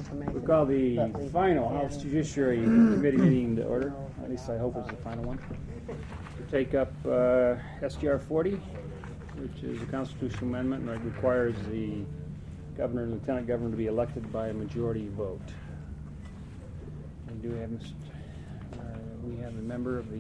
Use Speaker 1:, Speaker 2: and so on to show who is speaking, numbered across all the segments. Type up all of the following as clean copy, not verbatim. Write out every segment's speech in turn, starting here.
Speaker 1: make
Speaker 2: We'll
Speaker 1: it,
Speaker 2: call the
Speaker 1: but we
Speaker 2: final
Speaker 1: can.
Speaker 2: House Judiciary Committee meeting to order. At least I hope it's the final one. To take up SGR 40, which is a constitutional amendment that requires the governor and lieutenant governor to be elected by a majority vote. And do we have we have a member of the...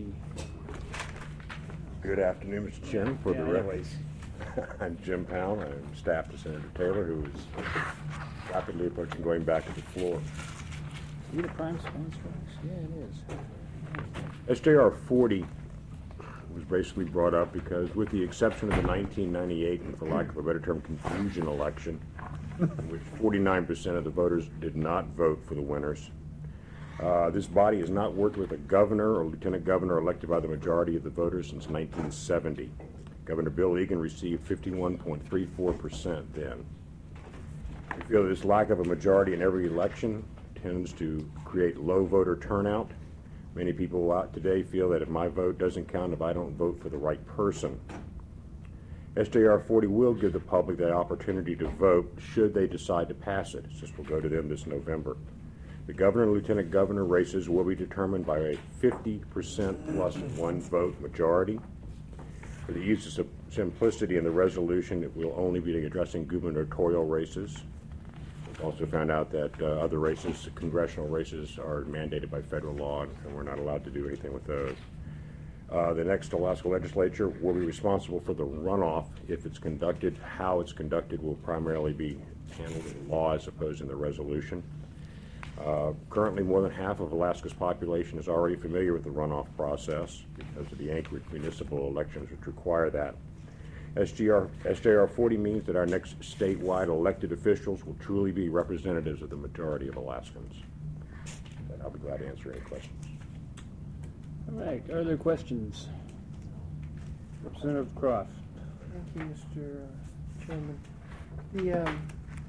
Speaker 3: Good afternoon, Mr. Chairman. For the record,
Speaker 2: anyways.
Speaker 3: I'm Jim Powell. I'm staff to Senator Taylor, who is rapidly approaching going back to the floor.
Speaker 2: Is he the prime sponsor? Yeah, it is.
Speaker 3: SJR 40 was basically brought up because, with the exception of the 1998, and for lack of a better term, confusion election, in which 49% of the voters did not vote for the winners, this body has not worked with a governor or lieutenant governor elected by the majority of the voters since 1970. Governor Bill Egan received 51.34% then. We feel this lack of a majority in every election tends to create low voter turnout. Many people out today feel that if my vote doesn't count, if I don't vote for the right person. SJR 40 will give the public that opportunity to vote should they decide to pass it. This will go to them this November. The governor and lieutenant governor races will be determined by a 50% plus one vote majority. For the ease of simplicity in the resolution, it will only be addressing gubernatorial races. We've also found out that other races, congressional races, are mandated by federal law, and we're not allowed to do anything with those. The next Alaska legislature will be responsible for the runoff. If it's conducted, how it's conducted will primarily be handled in law as opposed in the resolution. Currently, more than half of Alaska's population is already familiar with the runoff process because of the Anchorage municipal elections, which require that. SJR 40 means that our next statewide elected officials will truly be representatives of the majority of Alaskans. And I'll be glad to answer any questions.
Speaker 2: All right, are there questions? Representative Croft.
Speaker 4: Thank you, Mr. Chairman.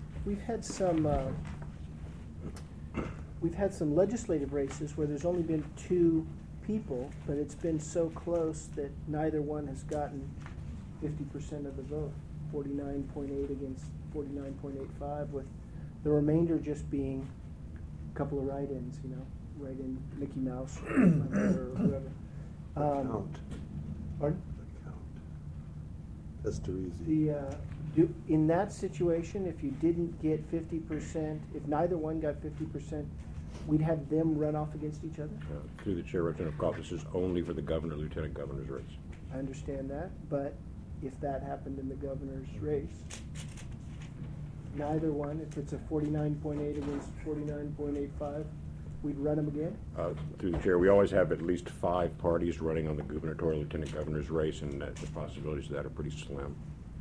Speaker 4: We've had some legislative races where there's only been two people, but it's been so close that neither one has gotten 50% of the vote, 49.8 against 49.85, with the remainder just being a couple of write-ins, write-in Mickey Mouse or whoever.
Speaker 5: Count.
Speaker 4: Pardon?
Speaker 5: The count. That's too easy.
Speaker 4: In that situation, if you didn't get 50%, if neither one got 50%, we'd have them run off against each other?
Speaker 3: Through the chair, Representative Croft, this is only for the governor, lieutenant governor's race.
Speaker 4: I understand that, but if that happened in the governor's race, neither one, if it's a 49.8 against 49.85, we'd run them again?
Speaker 3: Through the chair, we always have at least 5 parties running on the gubernatorial lieutenant governor's race, and the possibilities of that are pretty slim.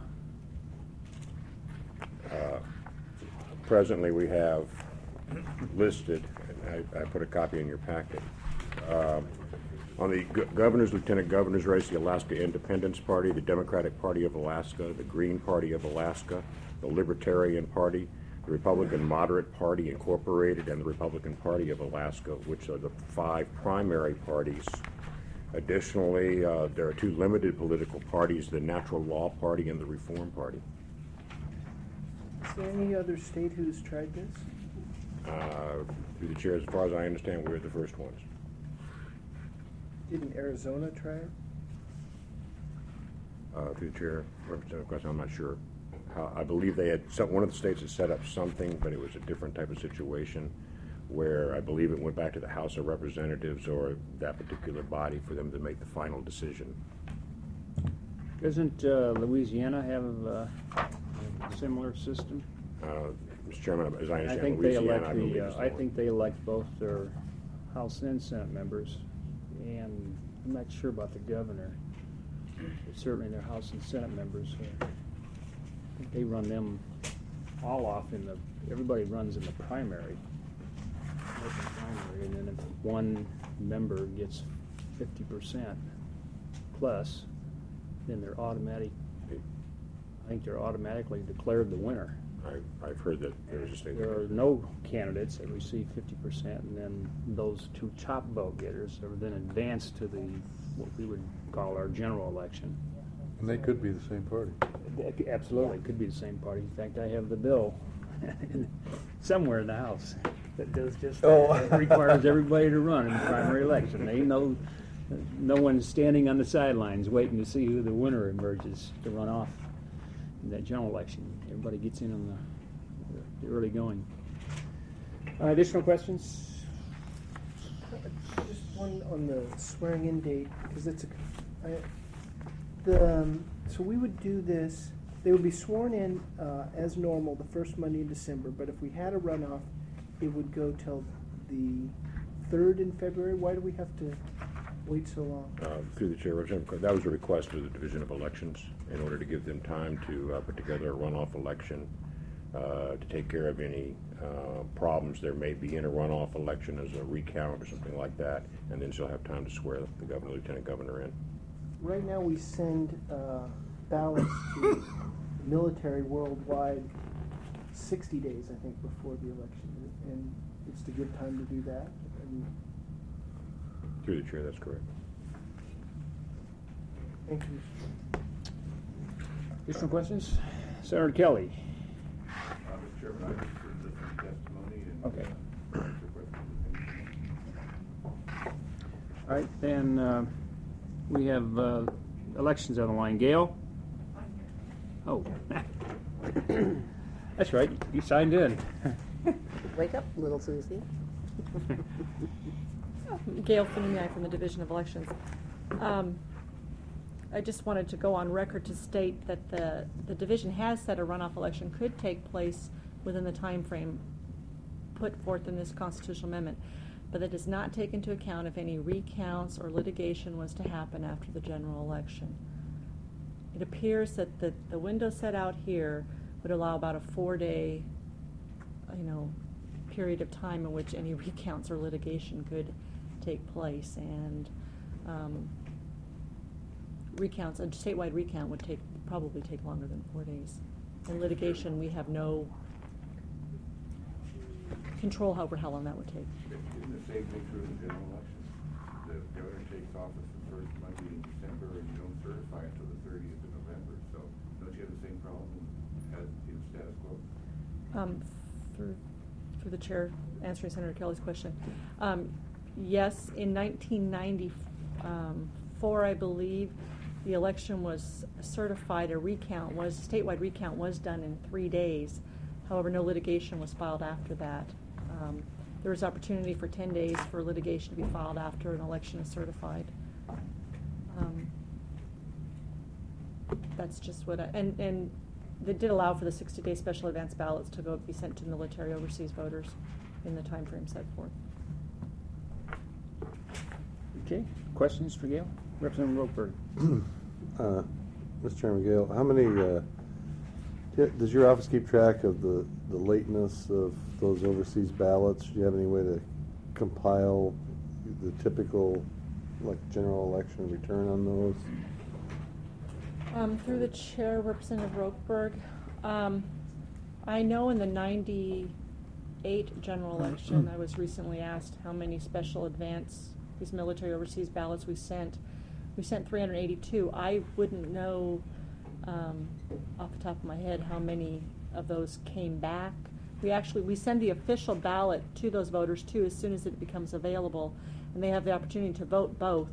Speaker 3: Presently, we have listed, and I put a copy in your packet, on the governor's, lieutenant governor's race, the Alaska Independence Party, the Democratic Party of Alaska, the Green Party of Alaska, the Libertarian Party, the Republican Moderate Party Incorporated, and the Republican Party of Alaska, which are the 5 primary parties. Additionally, there are 2 limited political parties, the Natural Law Party and the Reform Party.
Speaker 4: Is there any other state who's tried this?
Speaker 3: Through the chair, as far as I understand, we're the first ones.
Speaker 4: Didn't Arizona try it?
Speaker 3: Through the chair, Representative Cross, I'm not sure. I believe they had one of the states had set up something, but it was a different type of situation where I believe it went back to the House of Representatives or that particular body for them to make the final decision.
Speaker 2: Doesn't Louisiana have a similar system?
Speaker 3: Mr. Chairman, as I
Speaker 2: I
Speaker 3: understand,
Speaker 2: think they
Speaker 3: Louisiana,
Speaker 2: elect
Speaker 3: I believe, is the
Speaker 2: I
Speaker 3: one.
Speaker 2: think they elect both their House and Senate members, and I'm not sure about the governor. But certainly their House and Senate members, I think they run them all off everybody runs in the primary. And then if one member gets 50% plus, then they're automatic. I think they're automatically declared the winner.
Speaker 3: I've heard that there's a state.
Speaker 2: There are no candidates that receive 50%, and then those 2 chop vote getters are then advanced to what we would call our general election.
Speaker 5: And they could be the same party.
Speaker 2: Absolutely, it could be the same party. In fact, I have the bill somewhere in the House. that does just
Speaker 5: Oh.
Speaker 2: that. It requires everybody to run in the primary election. They know no one's standing on the sidelines waiting to see who the winner emerges to run off in that general election. Everybody gets in on the early going. Additional questions?
Speaker 4: Just one on the swearing-in date, because it's so we would do this, they would be sworn in as normal the first Monday in December, but if we had a runoff, it would go till the 3rd in February. Why do we have to wait so long?
Speaker 3: Through the chair, Representative, that was a request of the Division of Elections in order to give them time to put together a runoff election, to take care of any problems there may be in a runoff election as a recount or something like that, and then she'll have time to swear the governor, lieutenant governor in.
Speaker 4: Right now, we send ballots to military worldwide 60 days, I think, before the election, and it's to give time to do that.
Speaker 3: Through the chair, that's correct.
Speaker 4: Thank you.
Speaker 2: Additional questions? Senator Kelly.
Speaker 1: Mr. Chairman, I just heard this testimony and
Speaker 2: Okay.
Speaker 1: answer questions.
Speaker 2: All right, then we have elections on the line. Gail? Oh. That's right, you signed in.
Speaker 6: Wake up, little Susie.
Speaker 7: Gail Finneay from the Division of Elections. I just wanted to go on record to state that the division has said a runoff election could take place within the time frame put forth in this constitutional amendment, but that does not take into account if any recounts or litigation was to happen after the general election. It appears that the window set out here would allow about a 4-day, period of time in which any recounts or litigation could take place, and recounts, a statewide recount would probably take longer than 4 days. In litigation, we have no control over how long that would take.
Speaker 1: Isn't the same thing true in the general election? The governor takes office the first Monday in December, and you don't certify until the 30th of November. So don't you have the same problem as in status quo?
Speaker 7: Through the chair, answering Senator Kelly's question. Yes, in 1994, I believe, the election was certified. Statewide recount was done in 3 days. However, no litigation was filed after that. There was opportunity for 10 days for litigation to be filed after an election is certified. That's just what and they did allow for the 60-day special advance ballots to be sent to military overseas voters in the time frame set forth.
Speaker 2: Okay, questions for Gail? Representative Rokeberg.
Speaker 5: Mr. Chairman, Gail, how many, does your office keep track of the lateness of those overseas ballots? Do you have any way to compile the typical, general election return on those?
Speaker 7: Through the chair, Representative Rokeberg, I know in the 98 general election, I was recently asked how many special advance, these military overseas ballots we sent. We sent 382. I wouldn't know off the top of my head how many of those came back. We send the official ballot to those voters too as soon as it becomes available, and they have the opportunity to vote both.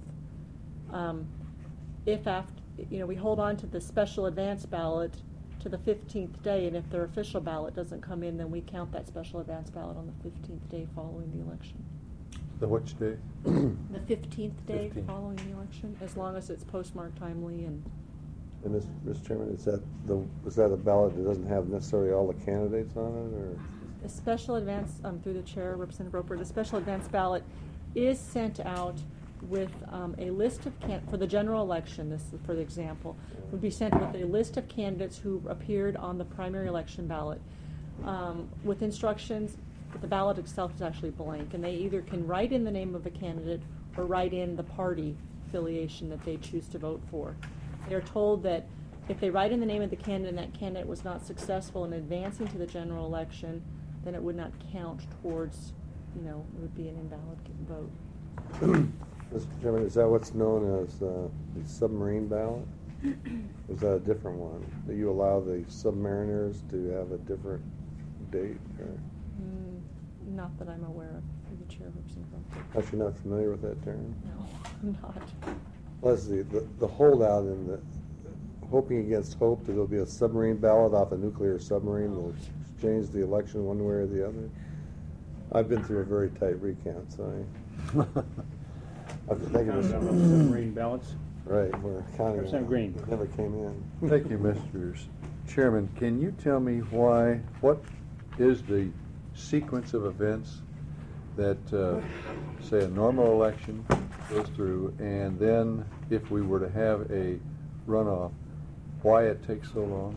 Speaker 7: If after, we hold on to the special advance ballot to the 15th day, and if their official ballot doesn't come in, then we count that special advance ballot on the 15th day following the election.
Speaker 5: The which day?
Speaker 7: The 15th day
Speaker 5: 15th.
Speaker 7: following the election, as long as it's postmarked timely. And
Speaker 5: Mr. Chairman, is that a ballot that doesn't have necessarily all the candidates on it, or?
Speaker 7: the special advance, through the chair, Representative Roper, the special advance ballot is sent out with a list of for the general election. This is for the example, would be sent with a list of candidates who appeared on the primary election ballot, with instructions. The ballot itself is actually blank, and they either can write in the name of a candidate or write in the party affiliation that they choose to vote for. They're told that if they write in the name of the candidate and that candidate was not successful in advancing to the general election, then it would not count towards, it would be an invalid vote.
Speaker 5: Mr. Chairman, is that what's known as the submarine ballot? Or is that a different one? Do you allow the submariners to have a different date? Or?
Speaker 7: Not that I'm aware of, through the chair, Representative Roper.
Speaker 5: If you're not familiar with that term.
Speaker 7: No, I'm not.
Speaker 5: Leslie, the holdout in the, hoping against hope that there'll be a submarine ballot off a nuclear submarine will change the election one way or the other. I've been through a very tight recount, so I've been thinking of
Speaker 2: Submarine ballots.
Speaker 5: Right, we're counting.
Speaker 2: Representative Green.
Speaker 5: It never came in.
Speaker 8: Thank you, Mr. Chairman. Can you tell me what is the sequence of events that, say, a normal election goes through, and then if we were to have a runoff, why it takes so long?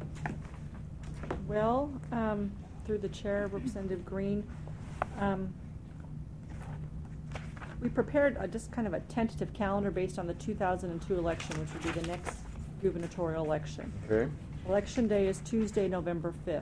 Speaker 7: Well, through the chair, Representative Green, we prepared just kind of a tentative calendar based on the 2002 election, which would be the next gubernatorial election.
Speaker 8: Okay.
Speaker 7: Election day is Tuesday, November 5th.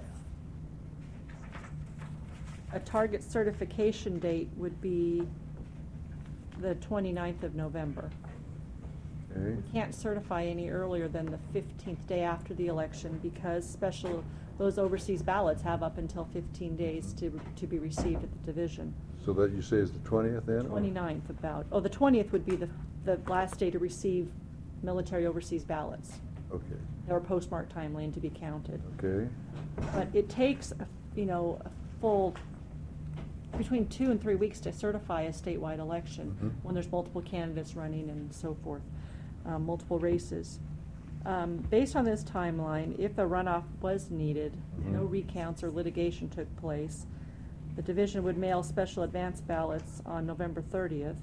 Speaker 7: A target certification date would be the 29th of November.
Speaker 8: Okay.
Speaker 7: We can't certify any earlier than the 15th day after the election because those overseas ballots have up until 15 days to be received at the division.
Speaker 8: So that you say is the 20th then?
Speaker 7: 29th about. Oh, the 20th would be the last day to receive military overseas ballots.
Speaker 8: Okay.
Speaker 7: They were postmarked timely and to be counted.
Speaker 8: Okay.
Speaker 7: But it takes, a full between 2 and 3 weeks to certify a statewide election when there's multiple candidates running and so forth, multiple races. Based on this timeline, if the runoff was needed, no recounts or litigation took place, the division would mail special advance ballots on November 30th.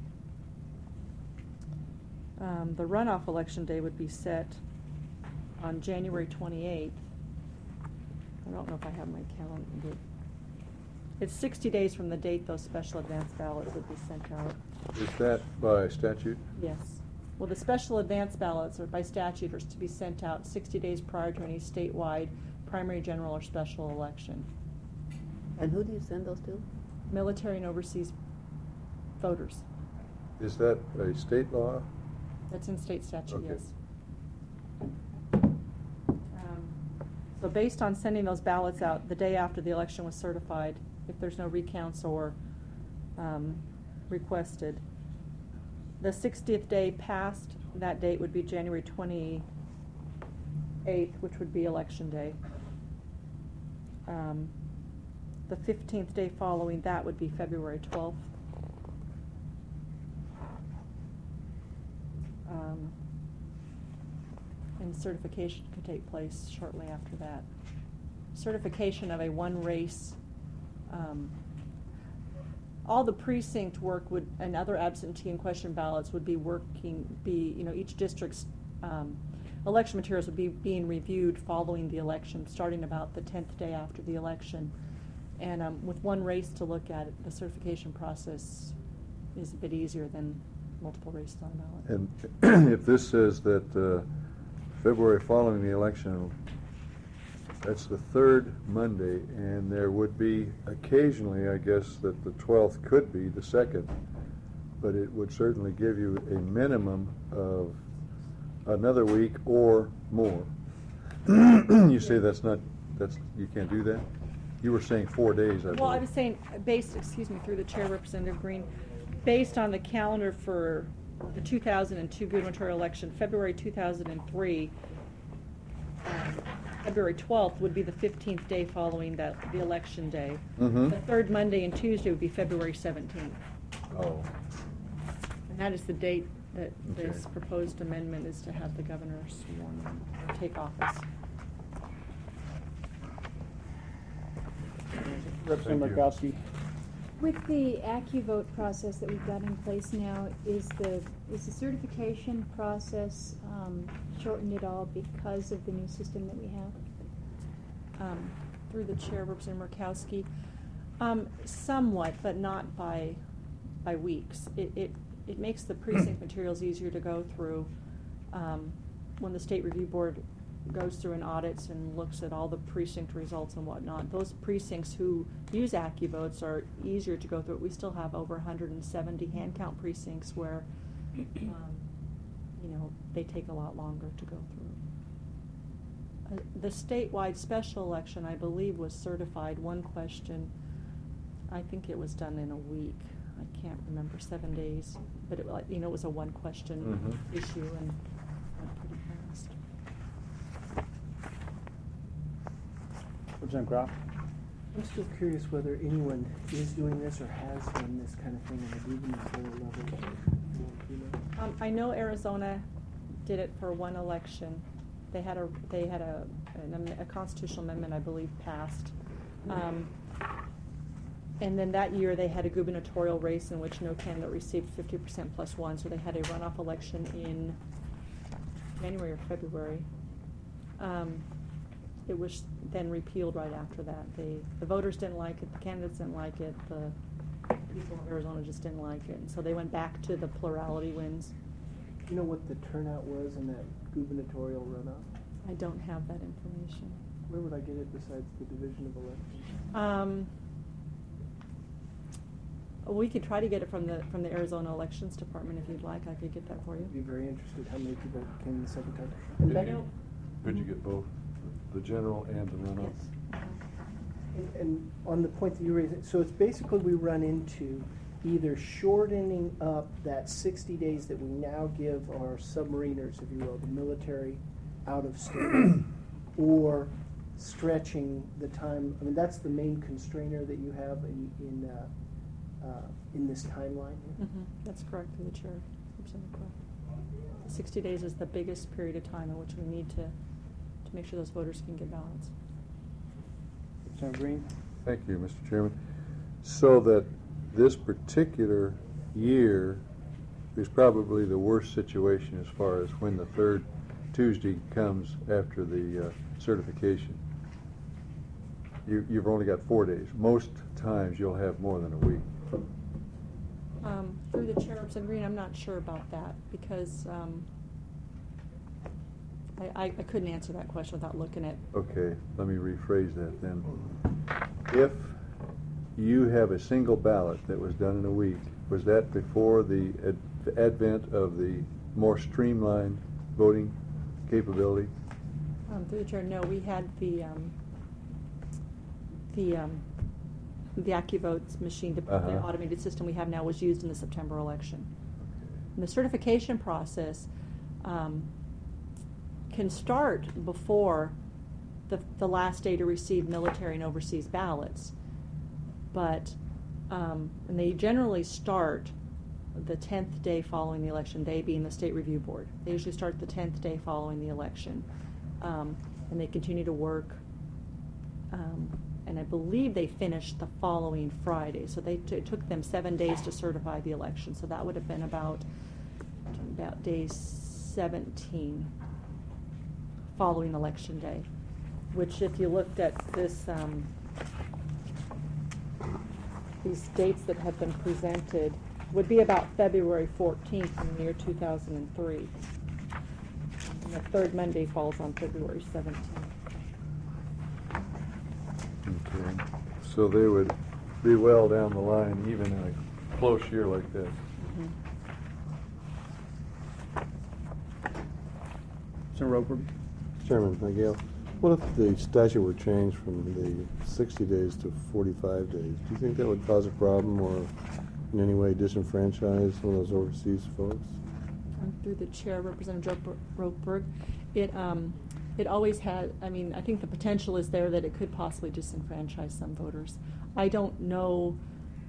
Speaker 7: The runoff election day would be set on January 28th. I don't know if I have my calendar. It's 60 days from the date those special advance ballots would be sent out.
Speaker 8: Is that by statute?
Speaker 7: Yes. Well, the special advance ballots are by statute are to be sent out 60 days prior to any statewide primary, general, or special election.
Speaker 6: And who do you send those to?
Speaker 7: Military and overseas voters.
Speaker 8: Is that a state law?
Speaker 7: That's in state statute,
Speaker 8: Okay.
Speaker 7: yes. So based on sending those ballots out the day after the election was certified, if there's no recounts or requested, the 60th day past that date would be January 28th, which would be election day. The 15th day following that would be February 12th. And certification could take place shortly after that. Certification of a one race, all the precinct work and other absentee and question ballots would be each district's election materials would be being reviewed following the election, starting about the 10th day after the election. And with one race to look at, the certification process is a bit easier than multiple races on a ballot.
Speaker 8: And if this says that February following the election, that's the third Monday, and there would be occasionally, I guess, that the 12th could be the second, but it would certainly give you a minimum of another week or more. You say you can't do that? You were saying 4 days, I believe.
Speaker 7: Well, I was saying, through the chair, Representative Green, based on the calendar for the 2002 gubernatorial election, February 2003, February 12th would be the 15th day following the election day. The third Monday and Tuesday would be February 17th.
Speaker 8: Oh.
Speaker 7: And that is the date that this
Speaker 8: Okay.
Speaker 7: proposed amendment is to have the governor sworn in, or take office.
Speaker 2: Representative
Speaker 8: you.
Speaker 2: Murkowski.
Speaker 9: With the AccuVote process that we've got in place now, is the certification process shortened at all because of the new system that we have?
Speaker 7: Through the chair, Representative Murkowski, somewhat, but not by weeks. It makes the precinct materials easier to go through when the State Review Board goes through and audits and looks at all the precinct results and whatnot. Those precincts who use AccuVotes are easier to go through. We still have over 170 hand count precincts where they take a lot longer to go through. The statewide special election, I believe, was certified one question I think it was done in a week. I can't remember 7 days, but it was a one question
Speaker 8: Mhm.
Speaker 7: issue and went pretty fast.
Speaker 2: Representative Groff?
Speaker 4: I'm still curious whether anyone is doing this or has done this kind of thing on the gubernatorial level. You know?
Speaker 7: I know Arizona did it for one election. They had a constitutional amendment, I believe, passed. And then that year they had a gubernatorial race in which no candidate received 50% plus one, so they had a runoff election in January or February. It was then repealed right after that. The voters didn't like it, the candidates didn't like it, the people of Arizona just didn't like it. And so they went back to the plurality wins.
Speaker 4: You know what the turnout was in that gubernatorial runoff?
Speaker 7: I don't have that information.
Speaker 4: Where would I get it besides the Division of Elections?
Speaker 7: We could try to get it from the Arizona Elections Department if you'd like. I could get that for you.
Speaker 4: I'd be very interested how many people came the second time.
Speaker 8: Did
Speaker 4: And back-
Speaker 8: you- Could you get both, the general and the runoff?
Speaker 7: Yes.
Speaker 4: And on the point that you raised, so it's basically we run into either shortening up that 60 days that we now give our submariners, if you will, the military out of state, or stretching the time. I mean, that's the main constrainer that you have in this timeline here.
Speaker 7: That's correct, through the chair. Absolutely correct. 60 days is the biggest period of time in which we need to make sure those voters can get ballots.
Speaker 2: Representative Green?
Speaker 8: Thank you, Mr. Chairman. So that this particular year is probably the worst situation as far as when the third Tuesday comes after the certification. You've only got 4 days. Most times you'll have more than a week.
Speaker 7: Through the chair, Representative Green, I'm not sure about that because I couldn't answer that question without looking at.
Speaker 8: Okay, let me rephrase that then. If you have a single ballot that was done in a week, was that before the advent of the more streamlined voting capability?
Speaker 7: Through the chair, no, we had the AccuVotes machine, the automated system we have now was used in the September election. And the certification process can start before the last day to receive military and overseas ballots, but and they generally start the 10th day following the election, they being the State Review Board. They usually start the 10th day following the election, and they continue to work. And I believe they finished the following Friday. So it took them 7 days to certify the election. So that would have been about day 17 following Election Day, which if you looked at this, these dates that have been presented, would be about February 14th in the year 2003. And the third Monday falls on February 17th.
Speaker 8: Okay, so they would be well down the line even in a close year like this.
Speaker 2: Senator Roper?
Speaker 5: Chairman Miguel, what if the statute were changed from the 60 days to 45 days? Do you think that would cause a problem or in any way disenfranchise some of those overseas folks?
Speaker 7: Through the chair, Representative Ropeberg, it always had, I mean, I think the potential is there that it could possibly disenfranchise some voters. I don't know,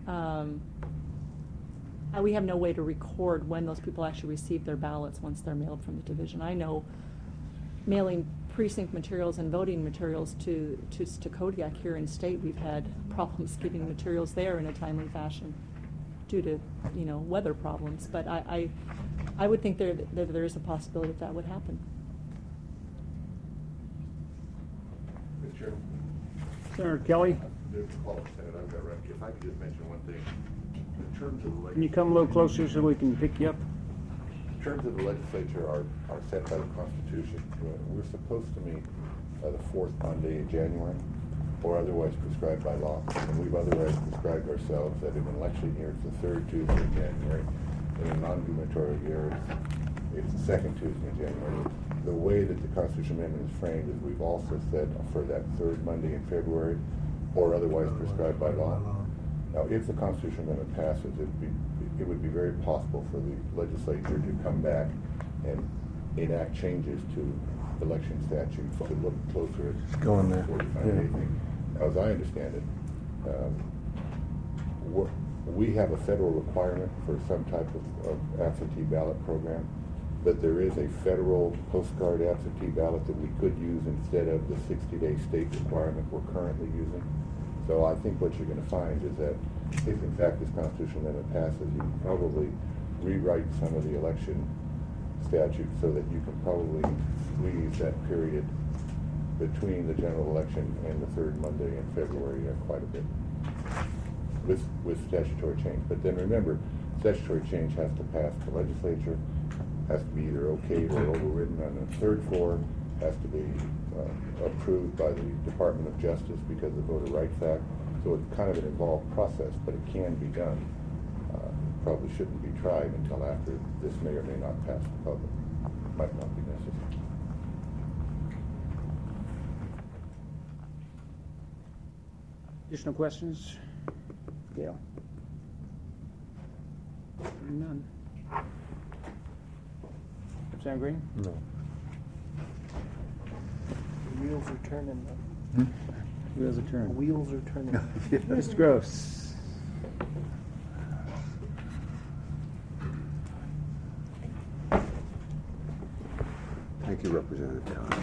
Speaker 7: we have no way to record when those people actually receive their ballots once they're mailed from the division. I know mailing precinct materials and voting materials to Kodiak here in state, we've had problems getting materials there in a timely fashion due to, weather problems. But I would think there is a possibility that would happen.
Speaker 1: Mr. Chairman.
Speaker 2: Senator Kelly?
Speaker 1: I've got right. If I could just mention one thing. In terms of the
Speaker 2: Can you come a little closer so we can pick you up?
Speaker 1: terms of the legislature are set by the Constitution. We're supposed to meet the fourth Monday in January, or otherwise prescribed by law. And we've otherwise prescribed ourselves that in an election year, it's the third Tuesday in January. In a non-gubernatorial year, it's the second Tuesday in January. The way that the Constitutional Amendment is framed is we've also said for that third Monday in February, or otherwise prescribed by law. Now, if the constitutional amendment passes, it would be very possible for the legislature to come back and enact changes to election statutes to look closer at
Speaker 8: Go in there.
Speaker 1: 45-day thing. As I understand it, we have a federal requirement for some type of absentee ballot program, but there is a federal postcard absentee ballot that we could use instead of the 60-day state requirement we're currently using. So I think what you're going to find is that if in fact this constitutional amendment passes, you can probably rewrite some of the election statutes so that you can probably squeeze that period between the general election and the third Monday in February quite a bit with statutory change. But then remember, statutory change has to pass the legislature, has to be either okayed or overridden on the third floor, has to be approved by the Department of Justice because of the Voter Rights Act. So it's kind of an involved process, but it can be done. Probably shouldn't be tried until after this may or may not pass the public. Might not be necessary.
Speaker 2: Additional questions? Gail? None. Sam Green?
Speaker 8: No.
Speaker 4: The wheels are turning.
Speaker 2: Wheels are
Speaker 4: The
Speaker 2: turning.
Speaker 4: wheels are turning.
Speaker 2: Mr. Gross?
Speaker 10: Thank you, Representative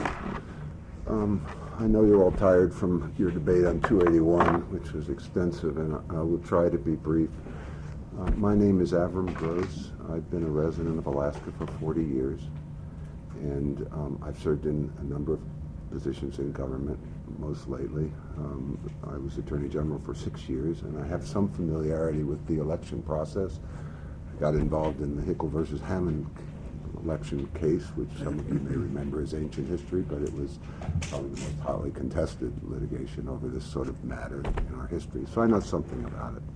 Speaker 10: Khan. I know you're all tired from your debate on 281, which was extensive, and I will try to be brief. My name is Avram Gross. I've been a resident of Alaska for 40 years, and I've served in a number of positions in government, most lately. I was Attorney General for 6 years, and I have some familiarity with the election process. I got involved in the Hickel versus Hammond election case, which some of you may remember as ancient history, but it was probably the most hotly contested litigation over this sort of matter in our history. So I know something about it.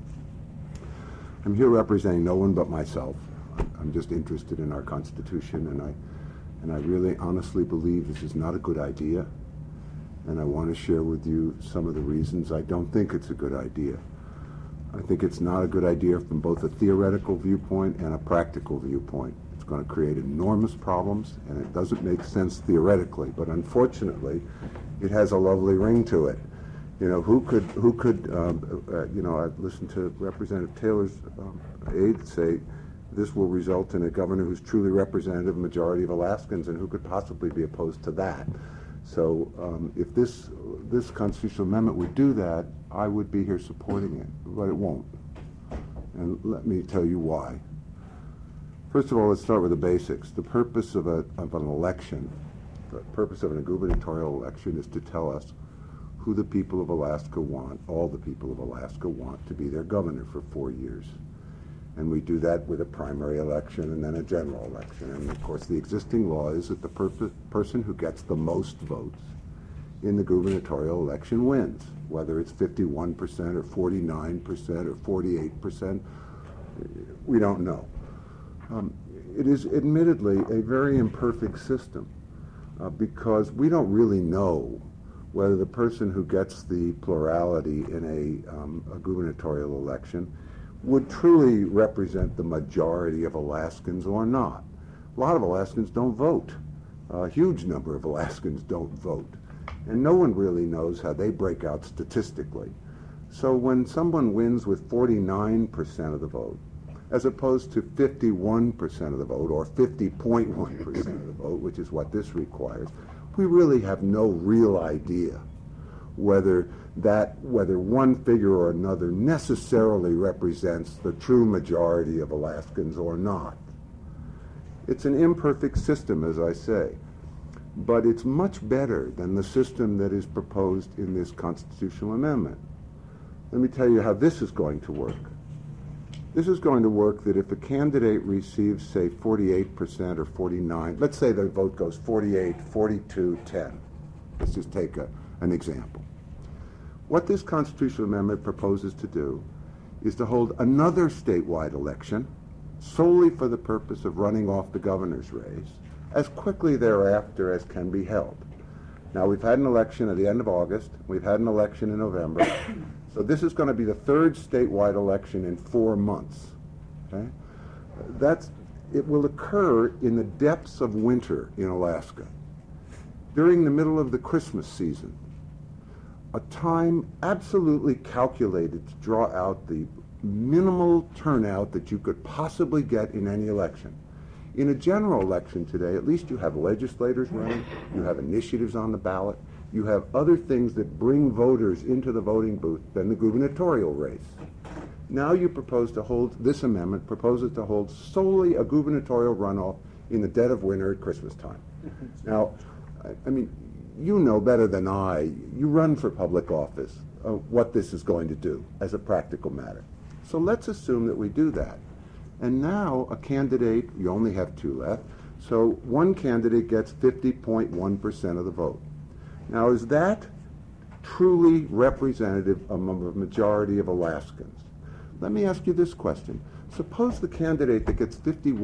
Speaker 10: I'm here representing no one but myself. I'm just interested in our Constitution, and I really honestly believe this is not a good idea, and I want to share with you some of the reasons I don't think it's a good idea. I think it's not a good idea from both a theoretical viewpoint and a practical viewpoint. It's going to create enormous problems, and it doesn't make sense theoretically, but unfortunately, it has a lovely ring to it. You know, who could you know, I've listened to Representative Taylor's aide say this will result in a governor who's truly representative of the majority of Alaskans, and who could possibly be opposed to that? So if this constitutional amendment would do that, I would be here supporting it, but it won't. And let me tell you why. First of all, let's start with the basics. The purpose of an election, the purpose of a gubernatorial election, is to tell us who the people of Alaska want, all the people of Alaska want to be their governor for 4 years. And we do that with a primary election and then a general election. And of course, the existing law is that the person who gets the most votes in the gubernatorial election wins, whether it's 51% or 49% or 48%, we don't know. It is admittedly a very imperfect system because we don't really know whether the person who gets the plurality in a gubernatorial election would truly represent the majority of Alaskans or not. A lot of Alaskans don't vote. A huge number of Alaskans don't vote. And no one really knows how they break out statistically. So when someone wins with 49% of the vote, as opposed to 51% of the vote or 50.1% of the vote, which is what this requires, we really have no real idea whether one figure or another necessarily represents the true majority of Alaskans or not. It's an imperfect system, as I say, but it's much better than the system that is proposed in this constitutional amendment. Let me tell you how this is going to work. This is going to work that if a candidate receives, say, 48% or 49, let's say the vote goes 48, 42, 10. Let's just take an example. What this constitutional amendment proposes to do is to hold another statewide election solely for the purpose of running off the governor's race as quickly thereafter as can be held. Now, we've had an election at the end of August. We've had an election in November. So this is going to be the third statewide election in 4 months. Okay? It will occur in the depths of winter in Alaska, during the middle of the Christmas season, a time absolutely calculated to draw out the minimal turnout that you could possibly get in any election. In a general election today, at least you have legislators running, you have initiatives on the ballot, you have other things that bring voters into the voting booth than the gubernatorial race. Now you propose to hold, this amendment proposes to hold solely a gubernatorial runoff in the dead of winter at Christmas time. Now, I mean, you know better than I, you run for public office, what this is going to do as a practical matter. So let's assume that we do that. And now a candidate, you only have 2 left, so one candidate gets 50.1% of the vote. Now, is that truly representative of a majority of Alaskans? Let me ask you this question. Suppose the candidate that gets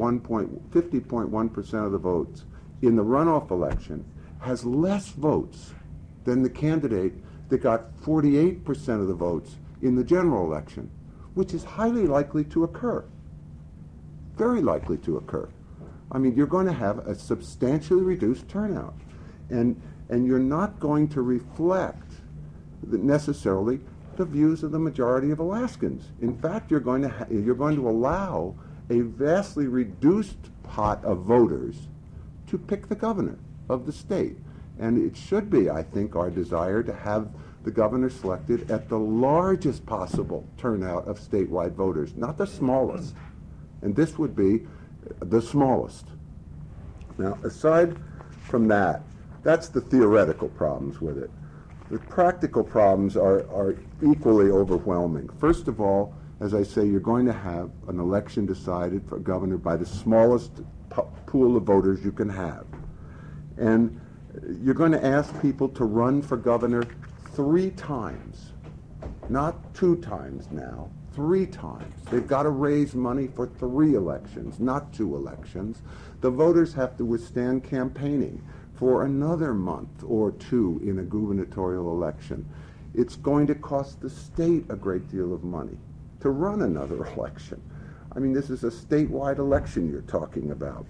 Speaker 10: 50.1% of the votes in the runoff election has less votes than the candidate that got 48% of the votes in the general election, which is highly likely to occur. Very likely to occur. I mean, you're going to have a substantially reduced turnout, and you're not going to reflect necessarily the views of the majority of Alaskans. In fact, you're going to allow a vastly reduced pot of voters to pick the governor of the state. And it should be, I think, our desire to have the governor selected at the largest possible turnout of statewide voters, not the smallest. And this would be the smallest. Now, aside from that, that's the theoretical problems with it. The practical problems are equally overwhelming. First of all, as I say, you're going to have an election decided for governor by the smallest pool of voters you can have. And you're going to ask people to run for governor 3 times, not 2 times now, 3 times. They've got to raise money for 3 elections, not 2 elections. The voters have to withstand campaigning for another month or 2 in a gubernatorial election. It's going to cost the state a great deal of money to run another election. I mean, this is a statewide election you're talking about.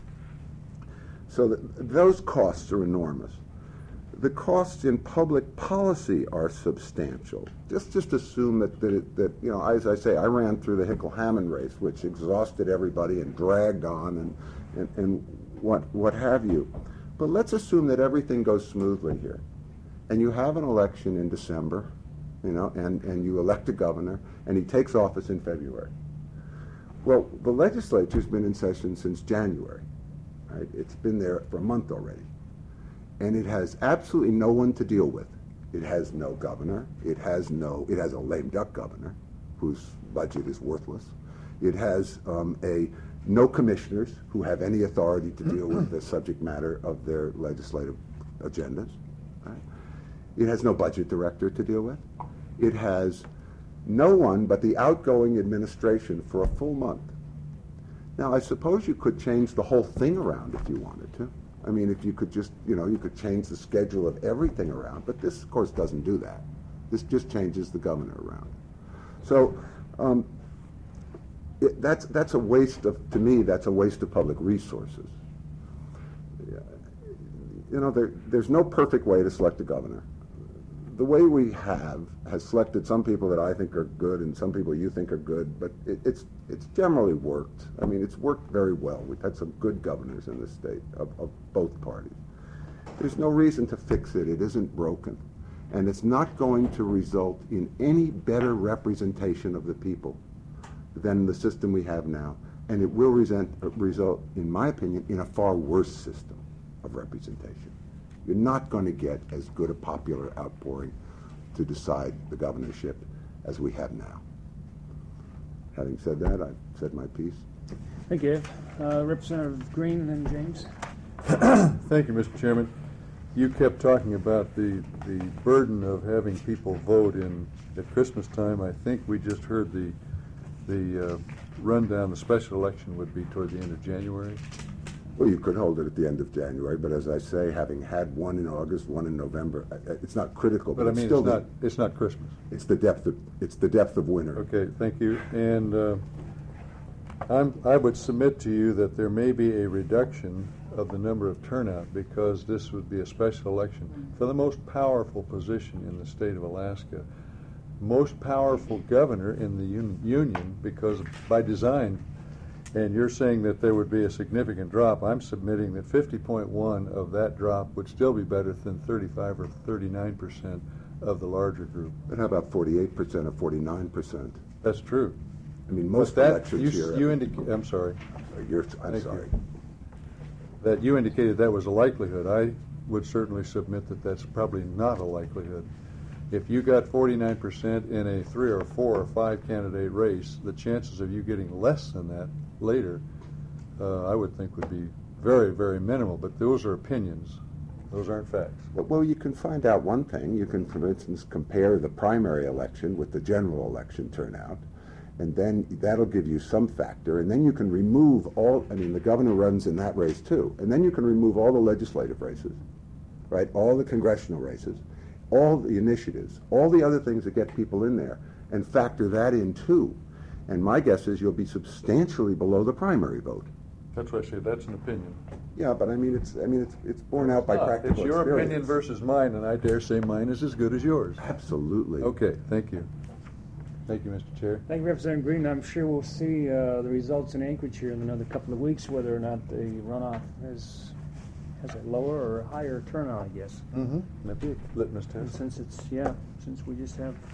Speaker 10: So those costs are enormous. The costs in public policy are substantial. Just assume that you know, as I say, I ran through the Hickle-Hammond race, which exhausted everybody and dragged on and what have you. But let's assume that everything goes smoothly here, and you have an election in December, you know, and you elect a governor, and he takes office in February. Well, the legislature's been in session since January, right? It's been there for a month already, and it has absolutely no one to deal with. It has no governor. It has a lame duck governor, whose budget is worthless. It has no commissioners who have any authority to deal with the subject matter of their legislative agendas. Right? It has no budget director to deal with. It has no one but the outgoing administration for a full month. Now, I suppose you could change the whole thing around if you wanted to. I mean, if you could just, you know, you could change the schedule of everything around, but this, of course, doesn't do that. This just changes the governor around. So, that's a waste of, to me, that's a waste of public resources. You know, there's no perfect way to select a governor. The way we has selected some people that I think are good and some people you think are good, but it's generally worked. I mean, it's worked very well. We've had some good governors in this state of both parties. There's no reason to fix it. It isn't broken. And it's not going to result in any better representation of the people than the system we have now, and it will result, in my opinion, in a far worse system of representation. You're not going to get as good a popular outpouring to decide the governorship as we have now. Having said that, I've said my piece.
Speaker 2: Thank you. Representative Green and then James.
Speaker 8: Thank you, Mr. Chairman. You kept talking about the burden of having people vote at Christmas time. I think we just heard the rundown. The special election would be toward the end of January.
Speaker 10: Well, you could hold it at the end of January, but as I say, having had one in August, one in November, it's not critical.
Speaker 8: But I
Speaker 10: it's
Speaker 8: mean,
Speaker 10: still
Speaker 8: it's not Christmas.
Speaker 10: It's the depth of winter.
Speaker 8: Okay, thank you. And I would submit to you that there may be a reduction of the number of turnout because this would be a special election for the most powerful position in the state of Alaska, most powerful governor in the union because by design. And you're saying that there would be a significant drop. I'm submitting that 50.1 of that drop would still be better than 35 or 39% of the larger group.
Speaker 10: But how about 48% or 49%?
Speaker 8: That's true.
Speaker 10: I mean, most
Speaker 8: But
Speaker 10: elections here.
Speaker 8: I'm sorry.
Speaker 10: I'm
Speaker 8: Thank
Speaker 10: sorry.
Speaker 8: you. That you indicated that was a likelihood. I would certainly submit that that's probably not a likelihood. If you got 49% in a 3 or 4 or 5 candidate race, the chances of you getting less than that later, I would think would be very, very minimal. But those are opinions. Those aren't facts.
Speaker 10: Well, you can find out one thing. You can, for instance, compare the primary election with the general election turnout, and then that'll give you some factor. And then you can remove all, I mean, the governor runs in that race too. And then you can remove all the legislative races, right? All the congressional races, all the initiatives, all the other things that get people in there, and factor that in too. And my guess is you'll be substantially below the primary vote.
Speaker 8: That's what I say. That's an opinion.
Speaker 10: Yeah, but I mean, it's borne out by practical
Speaker 8: It's your
Speaker 10: experience.
Speaker 8: opinion versus mine, and I dare say mine is as good as yours.
Speaker 10: Absolutely.
Speaker 8: Okay, thank you. Thank you, Mr. Chair.
Speaker 2: Thank you, Representative Green. I'm sure we'll see the results in Anchorage here in another couple of weeks, whether or not the runoff has a lower or a higher turnout, I guess.
Speaker 8: Mm-hmm. That'd be a litmus
Speaker 2: And
Speaker 8: test.
Speaker 2: since we just have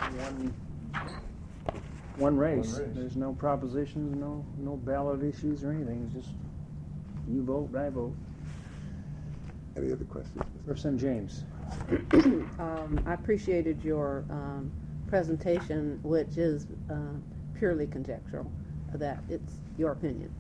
Speaker 2: one race,
Speaker 8: One race.
Speaker 2: there's no propositions, no ballot issues or anything. It's just you vote, I vote.
Speaker 10: Any other questions?
Speaker 2: Representative James.
Speaker 6: I appreciated your presentation, which is purely conjectural, that it's your opinion.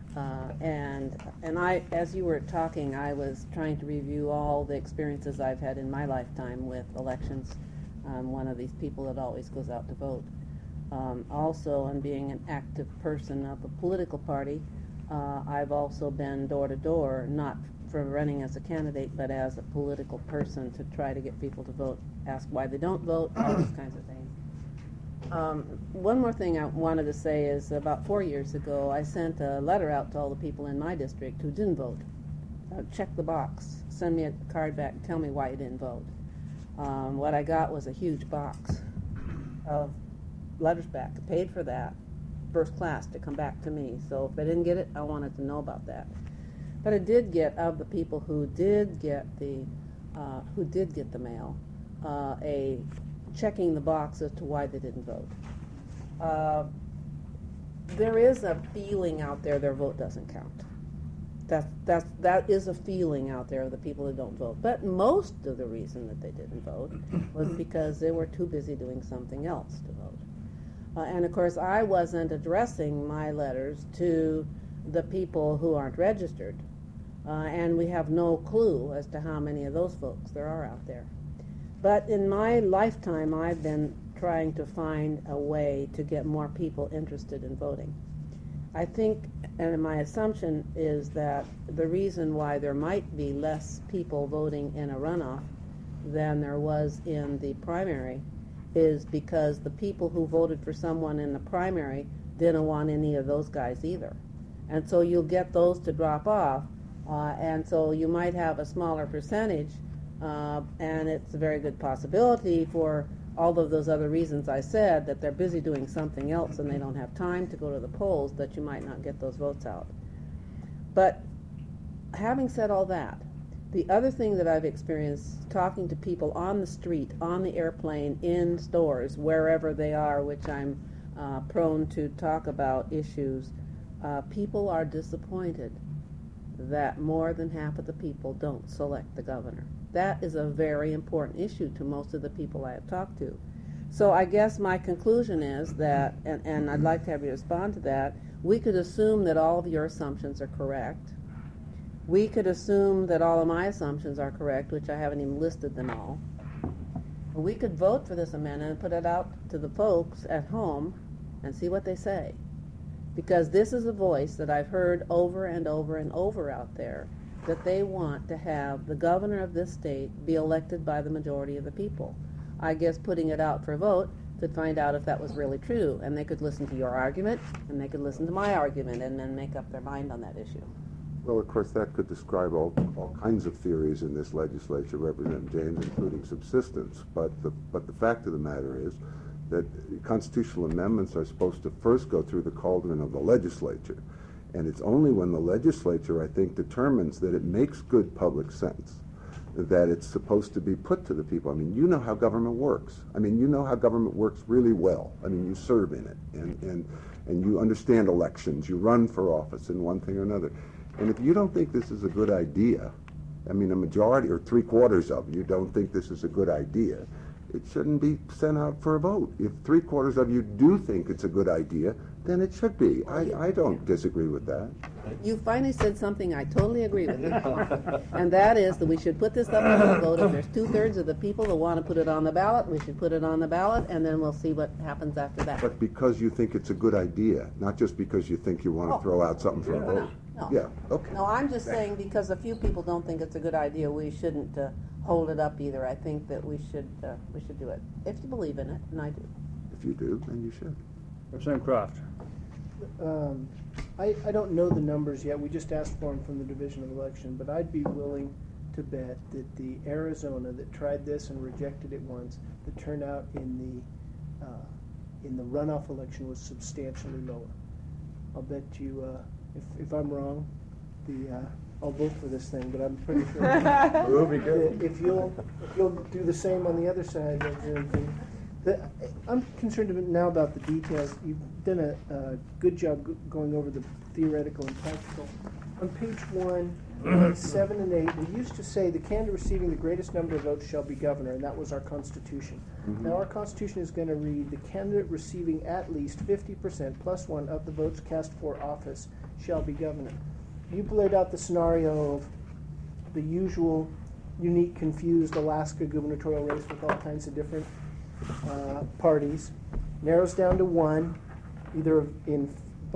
Speaker 6: And I, as you were talking, I was trying to review all the experiences I've had in my lifetime with elections. I'm one of these people that always goes out to vote. Also, in being an active person of a political party, I've also been door to door, not for running as a candidate, but as a political person to try to get people to vote, ask why they don't vote, all those kinds of things. One more thing I wanted to say is about 4 years ago, I sent a letter out to all the people in my district who didn't vote. Check the box, send me a card back, and tell me why you didn't vote. What I got was a huge box of letters back. I paid for that, first class, to come back to me. So if I didn't get it, I wanted to know about that. But I did get, of the people who did get the mail, a checking the box as to why they didn't vote. There is a feeling out there their vote doesn't count. That is a feeling out there of the people who don't vote. But most of the reason that they didn't vote was because they were too busy doing something else to vote. And of course, I wasn't addressing my letters to the people who aren't registered. And we have no clue as to how many of those folks there are out there. But in my lifetime, I've been trying to find a way to get more people interested in voting. I think, and my assumption is that the reason why there might be less people voting in a runoff than there was in the primary is because the people who voted for someone in the primary didn't want any of those guys either. And so you'll get those to drop off, and so you might have a smaller percentage, and it's a very good possibility for all of those other reasons I said, that they're busy doing something else and they don't have time to go to the polls, that you might not get those votes out. But having said all that, the other thing that I've experienced talking to people on the street, on the airplane, in stores, wherever they are, which I'm prone to talk about issues, people are disappointed that more than half of the people don't select the governor. That is a very important issue to most of the people I have talked to. So I guess my conclusion is that, and I'd like to have you respond to that, we could assume that all of your assumptions are correct. We could assume that all of my assumptions are correct, which I haven't even listed them all. We could vote for this amendment and put it out to the folks at home and see what they say. because this is a voice that I've heard over and over and over out there, that they want to have the governor of this state be elected by the majority of the people. I guess putting it out for a vote could find out if that was really true, and they could listen to your argument, and they could listen to my argument, and then make up their mind on that issue.
Speaker 10: Well, of course, that could describe all kinds of theories in this legislature, Representative James, including subsistence. But the fact of the matter is that constitutional amendments are supposed to first go through the cauldron of the legislature. And it's only when the legislature, I think, determines that it makes good public sense that it's supposed to be put to the people. I mean, you know how government works. I mean, you know how government works really well. I mean, you serve in it, and you understand elections. You run for office in one thing or another. And if you don't think this is a good idea, I mean, a majority or 3/4 of you don't think this is a good idea, it shouldn't be sent out for a vote. If 3/4 of you do think it's a good idea, then it should be. I don't disagree with that.
Speaker 6: You finally said something I totally agree with you on, and that is that we should put this up for a vote. If there's 2/3 of the people that want to put it on the ballot, we should put it on the ballot, and then we'll see what happens after that.
Speaker 10: But because you think it's a good idea, not just because you think you want to throw out something for a vote.
Speaker 6: No.
Speaker 10: Yeah, okay.
Speaker 6: No, I'm just saying because a few people don't think it's a good idea, we shouldn't hold it up either. I think that we should do it if you believe in it, and I do.
Speaker 10: If you do, then you should.
Speaker 2: Representative Croft.
Speaker 4: I don't know the numbers yet. We just asked for them from the Division of Election, but I'd be willing to bet that the Arizona that tried this and rejected it once, the turnout in the runoff election was substantially lower. I'll bet you, if I'm wrong, I'll vote for this thing, but I'm pretty sure
Speaker 3: We'll be good.
Speaker 4: if you'll do the same on the other side, I'm concerned now about the details. You've done a good job going over the theoretical and practical. On page 1, 7 and 8, we used to say the candidate receiving the greatest number of votes shall be governor, and that was our Constitution.
Speaker 10: Mm-hmm.
Speaker 4: Now our Constitution is going to read the candidate receiving at least 50% plus 1 of the votes cast for office shall be governor. You laid out the scenario of the usual, unique, confused Alaska gubernatorial race with all kinds of different parties, narrows down to 1, either in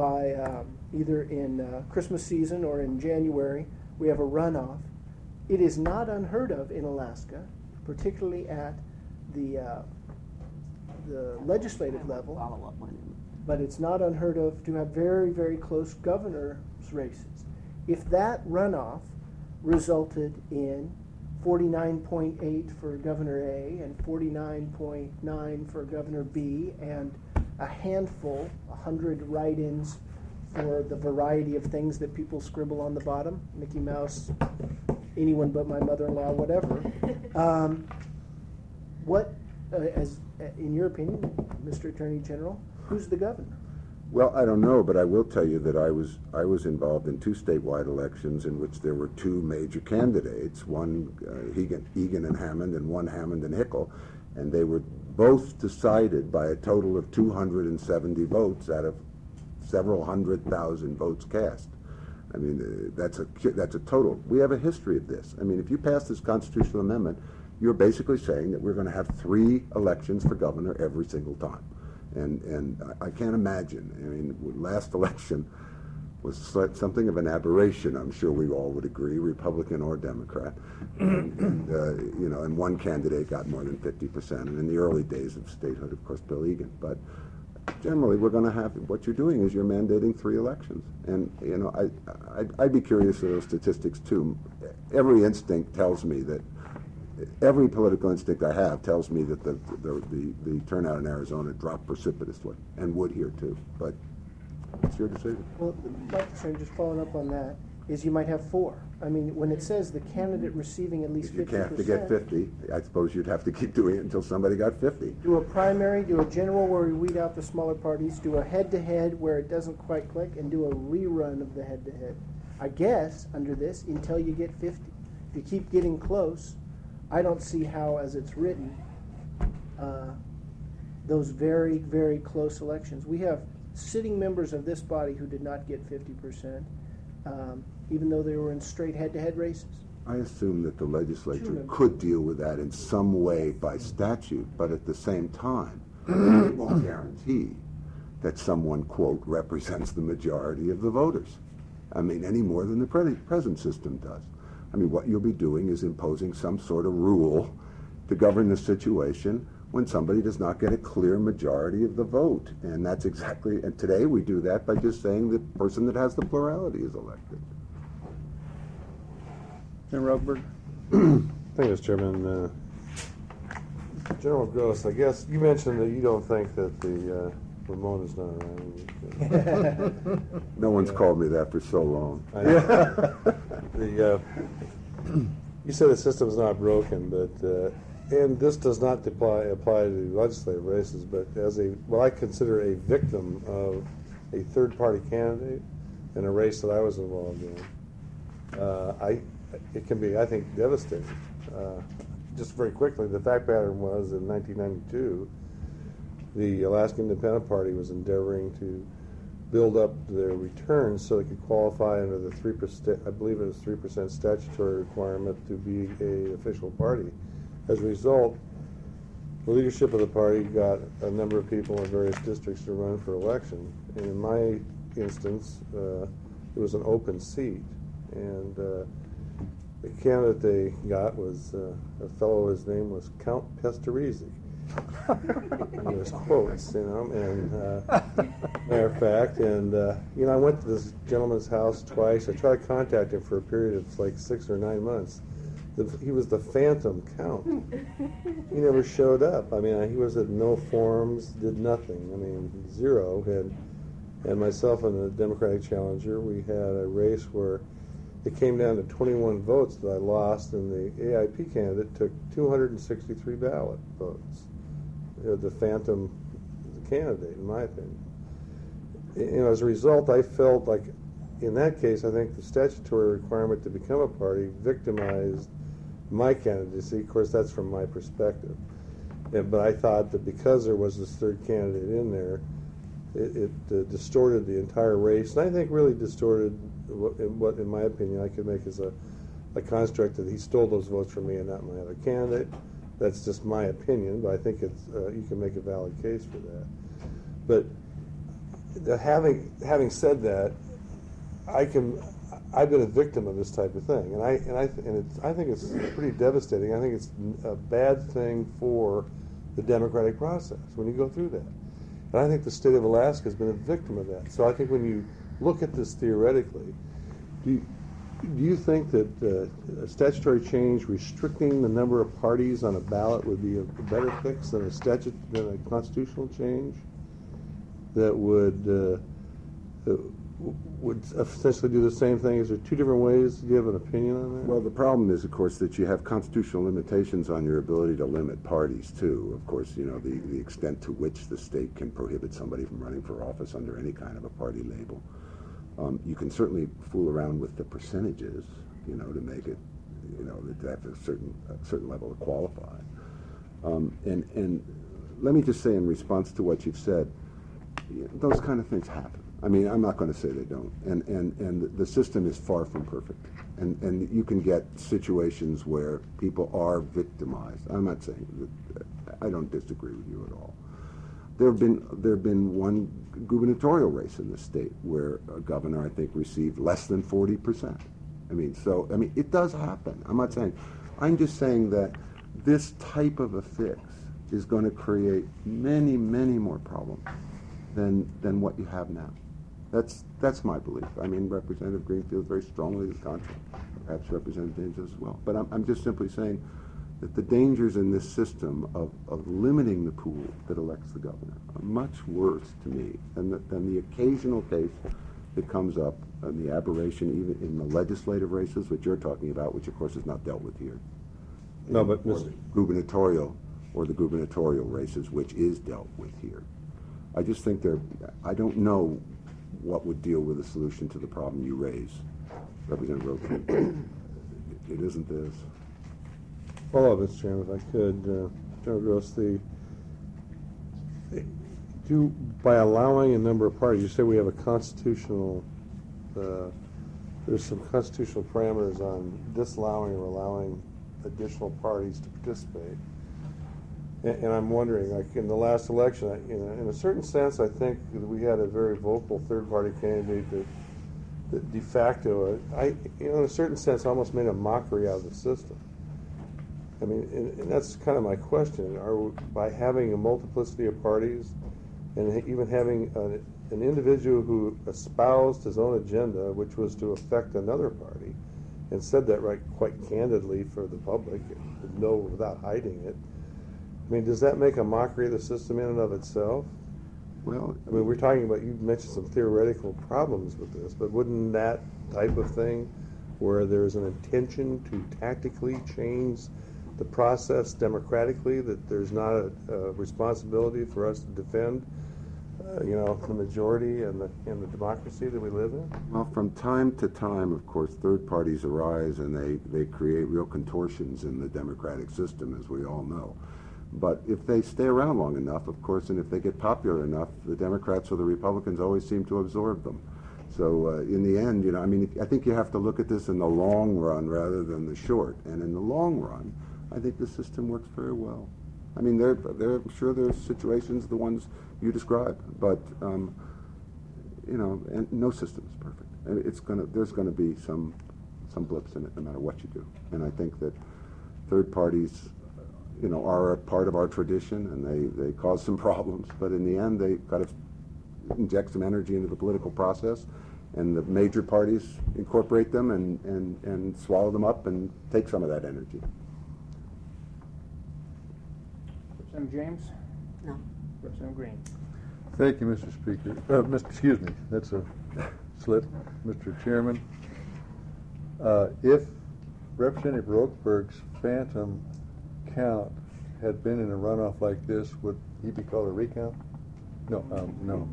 Speaker 4: Christmas season or in January. We have a runoff. It is not unheard of in Alaska, particularly at the legislative level, but it's not unheard of to have very, very close governor's races. If that runoff resulted in 49.8 for Governor A and 49.9 for Governor B and a handful, 100 write-ins for the variety of things that people scribble on the bottom, Mickey Mouse, anyone but my mother-in-law, whatever. In your opinion, Mr. Attorney General, who's the governor?
Speaker 10: Well, I don't know, but I will tell you that I was involved in 2 statewide elections in which there were 2 major candidates, one Egan and Hammond, and one Hammond and Hickel, and they were both decided by a total of 270 votes out of several 100,000 votes cast. I mean, that's a total. We have a history of this. I mean, if you pass this constitutional amendment, you're basically saying that we're going to have 3 elections for governor every single time. And I can't imagine. I mean, last election was something of an aberration. I'm sure we all would agree, Republican or Democrat. And one candidate got more than 50%. And in the early days of statehood, of course, Bill Egan. But generally, we're going to have what you're doing is you're mandating 3 elections. And I'd be curious of those statistics too. Every instinct tells me that. Every political instinct I have tells me that the turnout in Arizona dropped precipitously, and would here too. But it's your decision.
Speaker 4: Well, my concern, just following up on that, is you might have 4. I mean, when it says the candidate receiving at least 50%.
Speaker 10: If you have to get 50, I suppose you'd have to keep doing it until somebody got 50.
Speaker 4: Do a primary, do a general where we weed out the smaller parties, do a head-to-head where it doesn't quite click, and do a rerun of the head-to-head. I guess, under this, until you get 50. If you keep getting close, I don't see how, as it's written, those very, very close elections. We have sitting members of this body who did not get 50%, even though they were in straight head-to-head races.
Speaker 10: I assume that the legislature could deal with that in some way by statute, but at the same time, it won't guarantee that someone, quote, represents the majority of the voters. I mean, any more than the present system does. I mean, what you'll be doing is imposing some sort of rule to govern the situation when somebody does not get a clear majority of the vote. And that's exactly, and today we do that by just saying the person that has the plurality is elected.
Speaker 2: General Roberg?
Speaker 5: Thank you, Mr. Chairman. General Gross, I guess you mentioned that you don't think that the Ramona's not around.
Speaker 10: No one's called me that for so long.
Speaker 5: You said the system's not broken, but and this does not apply to legislative races, but as what I consider a victim of a third-party candidate in a race that I was involved in, it can be, I think, devastating. Just very quickly, the fact pattern was in 1992, the Alaska Independent Party was endeavoring to build up their returns so it could qualify under the 3%, I believe it was 3% statutory requirement to be an official party. As a result, the leadership of the party got a number of people in various districts to run for election. And in my instance, it was an open seat. And the candidate they got was a fellow, his name was Count Pestarisi. And there's quotes, and matter of fact, and I went to this gentleman's house twice. I tried to contact him for a period of like 6 or 9 months. He was the phantom count. He never showed up. I mean, he was at no forums, did nothing. I mean, zero. And myself and the Democratic challenger, we had a race where it came down to 21 votes that I lost, and the AIP candidate took 263 ballot votes. The phantom candidate, in my opinion. As a result, I felt like, in that case, I think the statutory requirement to become a party victimized my candidacy. Of course, that's from my perspective. But I thought that because there was this third candidate in there, it distorted the entire race, and I think really distorted what, in my opinion, I could make as a construct that he stole those votes from me and not my other candidate. That's just my opinion, but I think it's you can make a valid case for that. But having said that, I've been a victim of this type of thing, and I think it's pretty devastating. I think it's a bad thing for the democratic process when you go through that. And I think the state of Alaska has been a victim of that. So I think when you look at this theoretically, do you think that a statutory change restricting the number of parties on a ballot would be a better fix than a constitutional change that would essentially do the same thing? Is there two different ways? Do you have an opinion on that?
Speaker 10: Well, the problem is, of course, that you have constitutional limitations on your ability to limit parties, too. Of course, the extent to which the state can prohibit somebody from running for office under any kind of a party label. You can certainly fool around with the percentages, to make it, to have a certain level of qualify. And let me just say, in response to what you've said, those kind of things happen. I mean, I'm not going to say they don't. And the system is far from perfect. And you can get situations where people are victimized. I'm not saying that. I don't disagree with you at all. There have been one gubernatorial race in the state where a governor, I think, received less than 40%. I mean, it does happen. I'm not saying. I'm just saying that this type of a fix is going to create many, many more problems than what you have now. That's my belief. I mean, Representative Greenfield very strongly is contrary. Perhaps Representative Daines as well. But I'm just simply saying that the dangers in this system of limiting the pool that elects the governor are much worse to me than the occasional case that comes up, and the aberration even in the legislative races, which you're talking about, which of course is not dealt with here.
Speaker 5: No, but
Speaker 10: the gubernatorial races, which is dealt with here. I just think I don't know what would deal with a solution to the problem you raise, Representative Roper. It isn't this.
Speaker 5: Follow up, Mr. Chairman, if I could. General Gross, by allowing a number of parties, you say we have a constitutional, there's some constitutional parameters on disallowing or allowing additional parties to participate. And I'm wondering, like in the last election, in a certain sense, I think that we had a very vocal third-party candidate that de facto, in a certain sense, almost made a mockery out of the system. I mean, and that's kind of my question: by having a multiplicity of parties, and even having an individual who espoused his own agenda, which was to affect another party, and said that quite candidly for the public, without hiding it. I mean, does that make a mockery of the system in and of itself?
Speaker 10: Well,
Speaker 5: I mean, we're talking about, you mentioned some theoretical problems with this, but wouldn't that type of thing, where there's an intention to tactically change the process democratically, that there's not a responsibility for us to defend, the majority and the democracy that we live in?
Speaker 10: well, from time to time, of course, third parties arise and they create real contortions in the democratic system, as we all know. But if they stay around long enough, of course, and if they get popular enough, the Democrats or the Republicans always seem to absorb them. So in the end, I think you have to look at this in the long run rather than the short. And in the long run, I think the system works very well. I mean, I'm sure there's situations, the ones you describe, but and no system is perfect. And there's gonna be some blips in it, no matter what you do. And I think that third parties, are a part of our tradition, and they cause some problems. But in the end, they got to inject some energy into the political process, and the major parties incorporate them and swallow them up and take some of that energy.
Speaker 2: Representative James?
Speaker 6: No.
Speaker 2: Representative Green?
Speaker 8: Thank you, Mr. Speaker. Excuse me, that's a slip, Mr. Chairman. If Representative Rokeberg's phantom count had been in a runoff like this, would he be called a recount? No, no.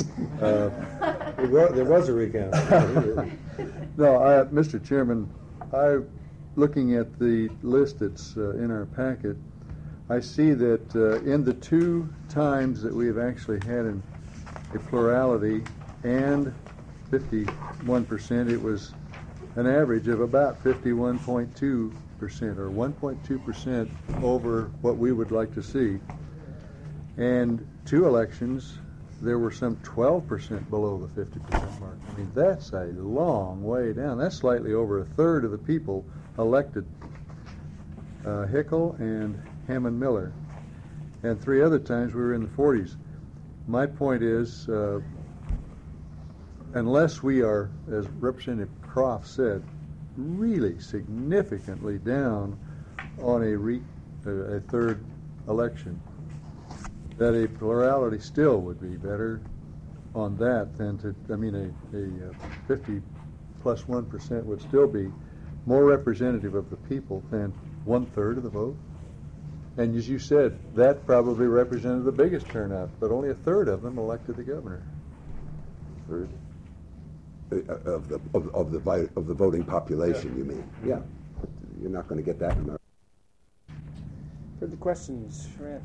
Speaker 5: There was a recount.
Speaker 8: No, Mr. Chairman, looking at the list that's in our packet, I see that in the two times that we have actually had a plurality and 51%, it was an average of about 51.2%, or 1.2% over what we would like to see. And two elections, there were some 12% below the 50% mark. I mean, that's a long way down. That's slightly over a third of the people elected Hickel and Hammond Miller. And three other times we were in the 40s. My point is, unless we are, as Representative Croft said, really significantly down on a third election, that a plurality still would be better on that than a 50 plus 1% would still be more representative of the people than 1/3 of the vote. And as you said, that probably represented the biggest turnout, but only a third of them elected the governor.
Speaker 10: Third of the voting population, you mean? Yeah, but you're not going to get that in our.
Speaker 2: Further questions?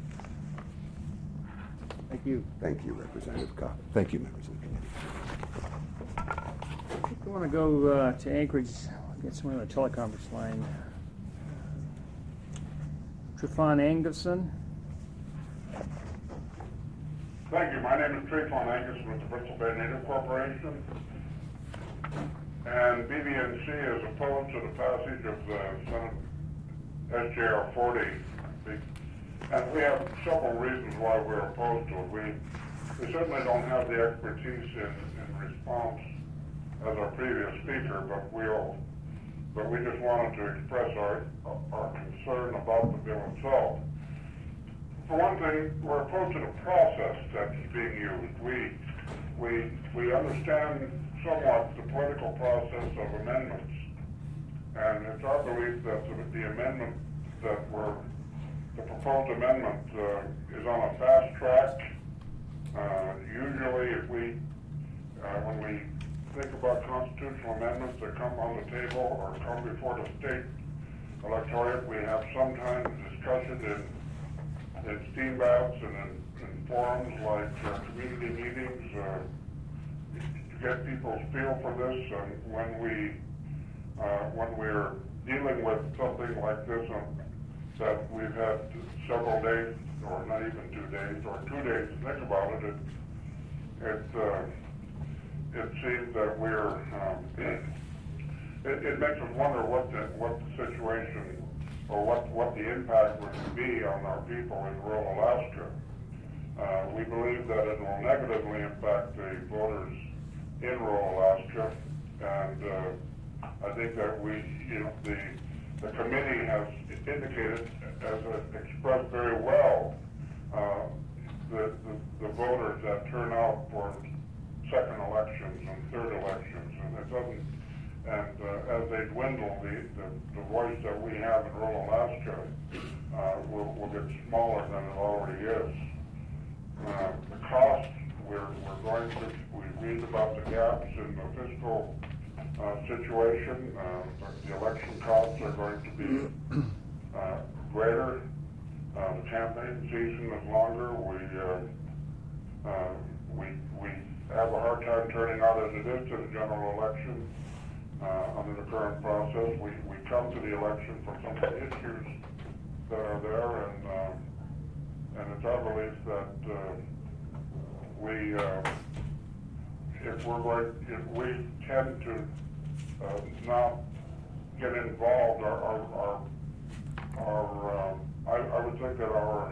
Speaker 2: Thank you.
Speaker 10: Thank you, Representative Cobb. Thank you, members of the committee.
Speaker 2: I think we want to go to Anchorage, get someone on the teleconference line. Trifon Anguson.
Speaker 11: Thank you. My name is Trifon Angus with the Bristol Bay Native Corporation. And BB&C is opposed to the passage of the Senate SJR 40. And we have several reasons why we're opposed to it. We certainly don't have the expertise in response as our previous speaker, but we just wanted to express our concern about the bill itself. For one thing, we're opposed to the process that's being used. We understand somewhat the political process of amendments, and it's our belief that the amendment the proposed amendment is on a fast track. Usually, when we think about constitutional amendments that come on the table or come before the state electorate, we have sometimes discussion in steam baths and in forums like community meetings to get people's feel for this. And when we're dealing with something like this that we've had several days or not even 2 days, or 2 days to think about it, it seems that we're, it makes us wonder what the situation, or what the impact would be on our people in rural Alaska. We believe that it will negatively impact the voters in rural Alaska, and I think that the committee has indicated, has expressed very well, the voters that turn out for second elections and third elections, and it doesn't. And as they dwindle, the voice that we have in rural Alaska will get smaller than it already is. The cost, we read about the gaps in the fiscal situation. The election costs are going to be greater. The campaign season is longer. We have a hard time turning out as it is to the general election under the current process. We come to the election for some of the issues that are there, and it's our belief that if we tend to not get involved, I would think that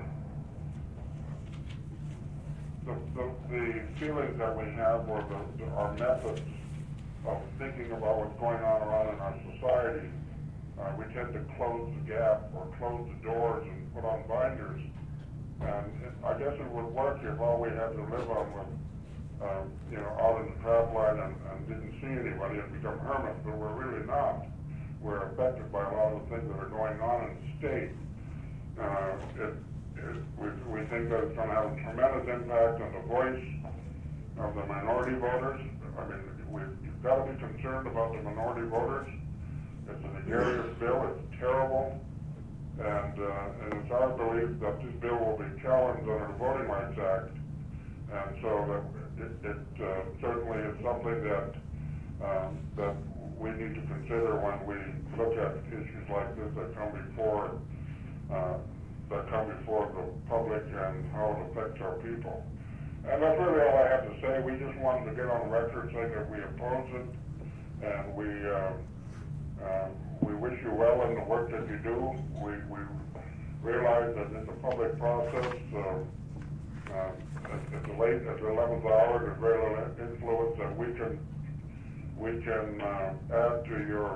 Speaker 11: the feelings that we have, or our methods of thinking about what's going on around in our society, we tend to close the gap or close the doors and put on binders. And I guess it would work if all we had to live on was, out in the trap line and didn't see anybody and become hermits, but we're really not. We're affected by a lot of the things that are going on in the state. We think that it's going to have a tremendous impact on the voice of the minority voters. I mean, you've got to be concerned about the minority voters. It's an egregious bill. It's terrible. And it's our belief that this bill will be challenged under the Voting Rights Act. And so that it certainly is something that we need to consider when we look at issues like this that come before the public and how it affects our people. And that's really all I have to say. We just wanted to get on record saying that we oppose it, and we wish you well in the work that you do. We realize that it's a public process. At the 11th hour, there's very little influence that we can add to your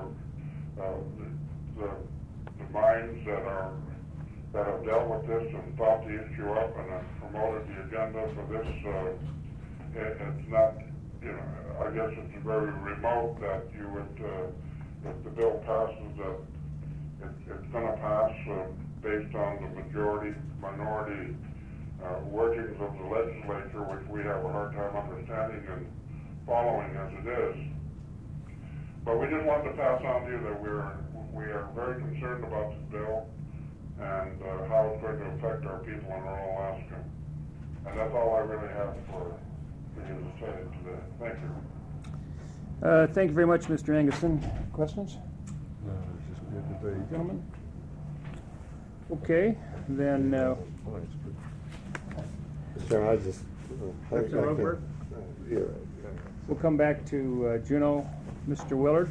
Speaker 11: the minds that have dealt with this and thought the issue up and have promoted the agenda for this. It's not, I guess it's very remote that you would, if the bill passes, that it's going to pass based on the minority workings of the legislature, which we have a hard time understanding and following as it is. But we just wanted to pass on to you that we are very concerned about this bill and how it's going to affect our people in rural Alaska. And that's all I really have for you to say today. Thank you.
Speaker 2: Thank you very much, Mr. Angerson. Questions?
Speaker 8: No, it's just good debate.
Speaker 2: Gentlemen? Okay, then
Speaker 5: Mr. Chairman, I just...
Speaker 2: Dr. Roberg?
Speaker 5: Yeah, right.
Speaker 2: We'll come back to Juneau. Mr. Willard?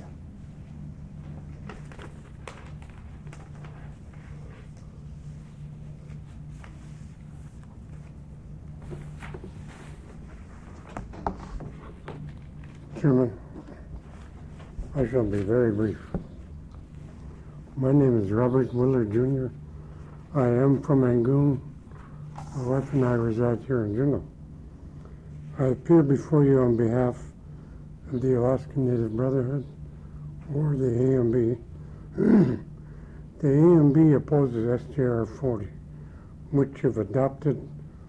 Speaker 12: Chairman, I shall be very brief. My name is Robert Willard, Jr. I am from Angoon. My wife and I reside here in Juneau. I appear before you on behalf of the Alaskan Native Brotherhood, or the AMB. The AMB opposes SJR 40, which, if adopted,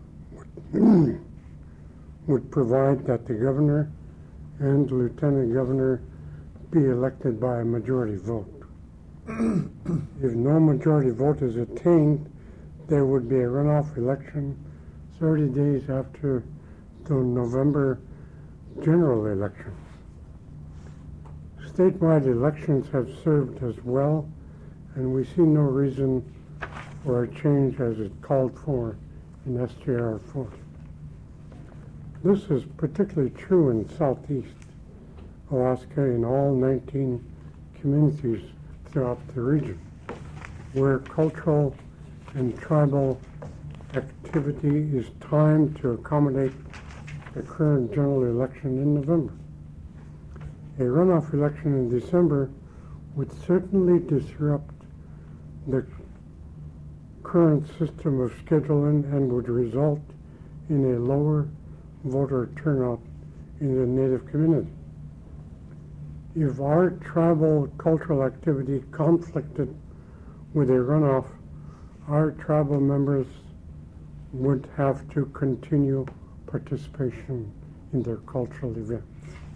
Speaker 12: would provide that the governor and the lieutenant governor be elected by a majority vote. If no majority vote is attained, there would be a runoff election 30 days after the November general election. Statewide elections have served us well, and we see no reason for a change as it called for in SJR 40. This is particularly true in southeast Alaska in all 19 communities throughout the region, where cultural and tribal activity is timed to accommodate the current general election in November. A runoff election in December would certainly disrupt the current system of scheduling and would result in a lower voter turnout in the Native community. If our tribal cultural activity conflicted with a runoff, our tribal members would have to continue participation in their cultural events.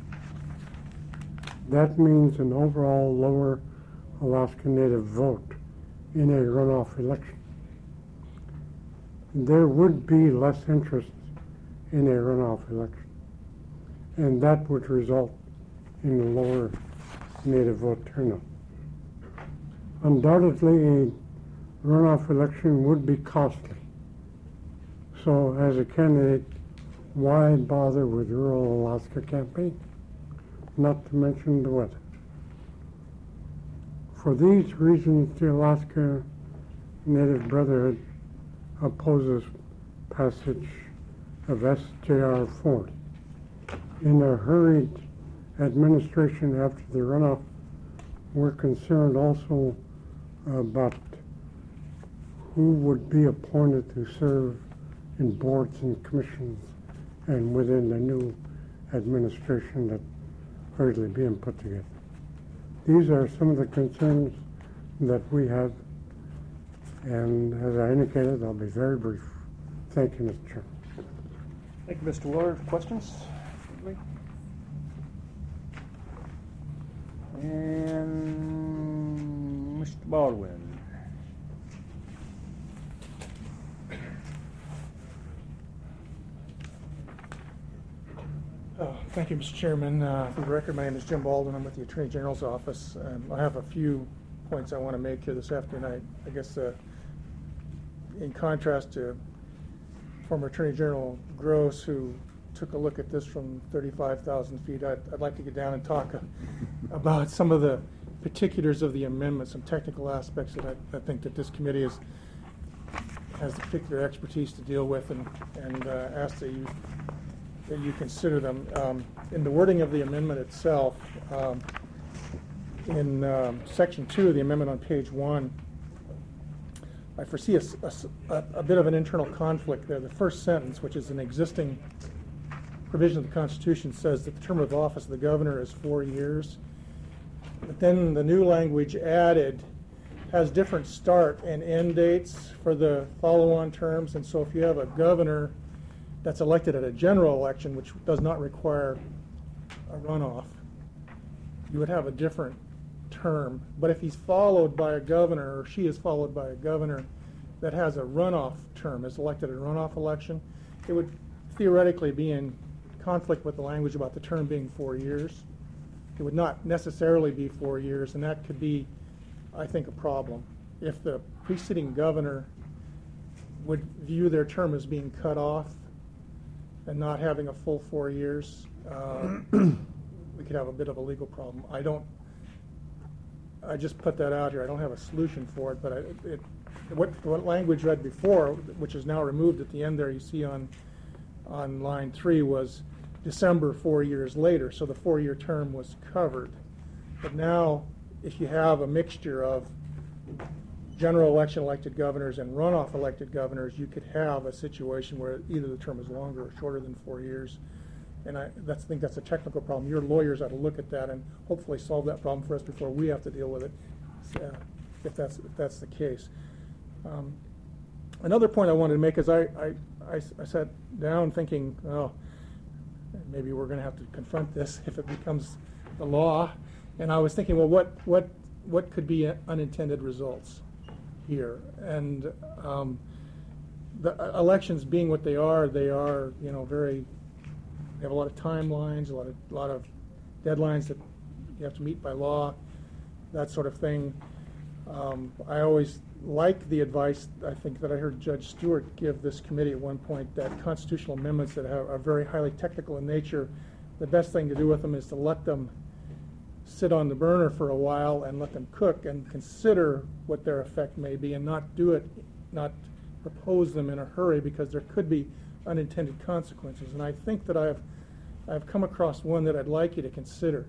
Speaker 12: That means an overall lower Alaska Native vote in a runoff election. There would be less interest in a runoff election, and that would result in a lower Native vote turnout. Undoubtedly, a runoff election would be costly. So as a candidate, why bother with rural Alaska campaign? Not to mention the weather. For these reasons, the Alaska Native Brotherhood opposes passage of SJR 40. In a hurried administration after the runoff, we're concerned also about who would be appointed to serve in boards and commissions and within the new administration that's hurriedly being put together. These are some of the concerns that we have, and as I indicated, I'll be very brief. Thank you, Mr. Chairman.
Speaker 2: Thank you, Mr. Willard. Questions? And Mr. Baldwin.
Speaker 13: Thank you, Mr. Chairman. For the record, my name is Jim Baldwin. I'm with the Attorney General's office. I have a few points I want to make here this afternoon. I guess in contrast to former Attorney General Gross, who took a look at this from 35,000 feet, I'd like to get down and talk about some of the particulars of the amendment, some technical aspects that I think that this committee has the particular expertise to deal with, and ask that you consider them. In the wording of the amendment itself, in section 2 of the amendment on page 1, I foresee a bit of an internal conflict there. The first sentence, which is an existing provision of the Constitution, says that the term of office of the governor is 4 years. But then the new language added has different start and end dates for the follow-on terms. And so if you have a governor that's elected at a general election, which does not require a runoff, you would have a different term. But if he's followed by a governor, or she is followed by a governor that has a runoff term, is elected at a runoff election, it would theoretically be in conflict with the language about the term being 4 years. It would not necessarily be 4 years, and that could be, I think, a problem. If the preceding governor would view their term as being cut off and not having a full 4 years, we could have a bit of a legal problem. I just put that out here. I don't have a solution for it, but what language read before, which is now removed at the end there, you see on line 3, was December 4 years later, so the 4-year term was covered. But now, if you have a mixture of general election elected governors and runoff elected governors, you could have a situation where either the term is longer or shorter than 4 years. And I think that's a technical problem. Your lawyers ought to look at that and hopefully solve that problem for us before we have to deal with it, if that's the case. Another point I wanted to make is I sat down thinking, oh, maybe we're going to have to confront this if it becomes the law. And I was thinking, well, what could be unintended results here? And the elections being what they are, they have a lot of timelines, a lot of deadlines that you have to meet by law, that sort of thing. I always like the advice, I think, that I heard Judge Stewart give this committee at one point, that constitutional amendments that are very highly technical in nature, the best thing to do with them is to let them sit on the burner for a while and let them cook and consider what their effect may be, and not propose them in a hurry, because there could be unintended consequences. And I think that I've come across one that I'd like you to consider.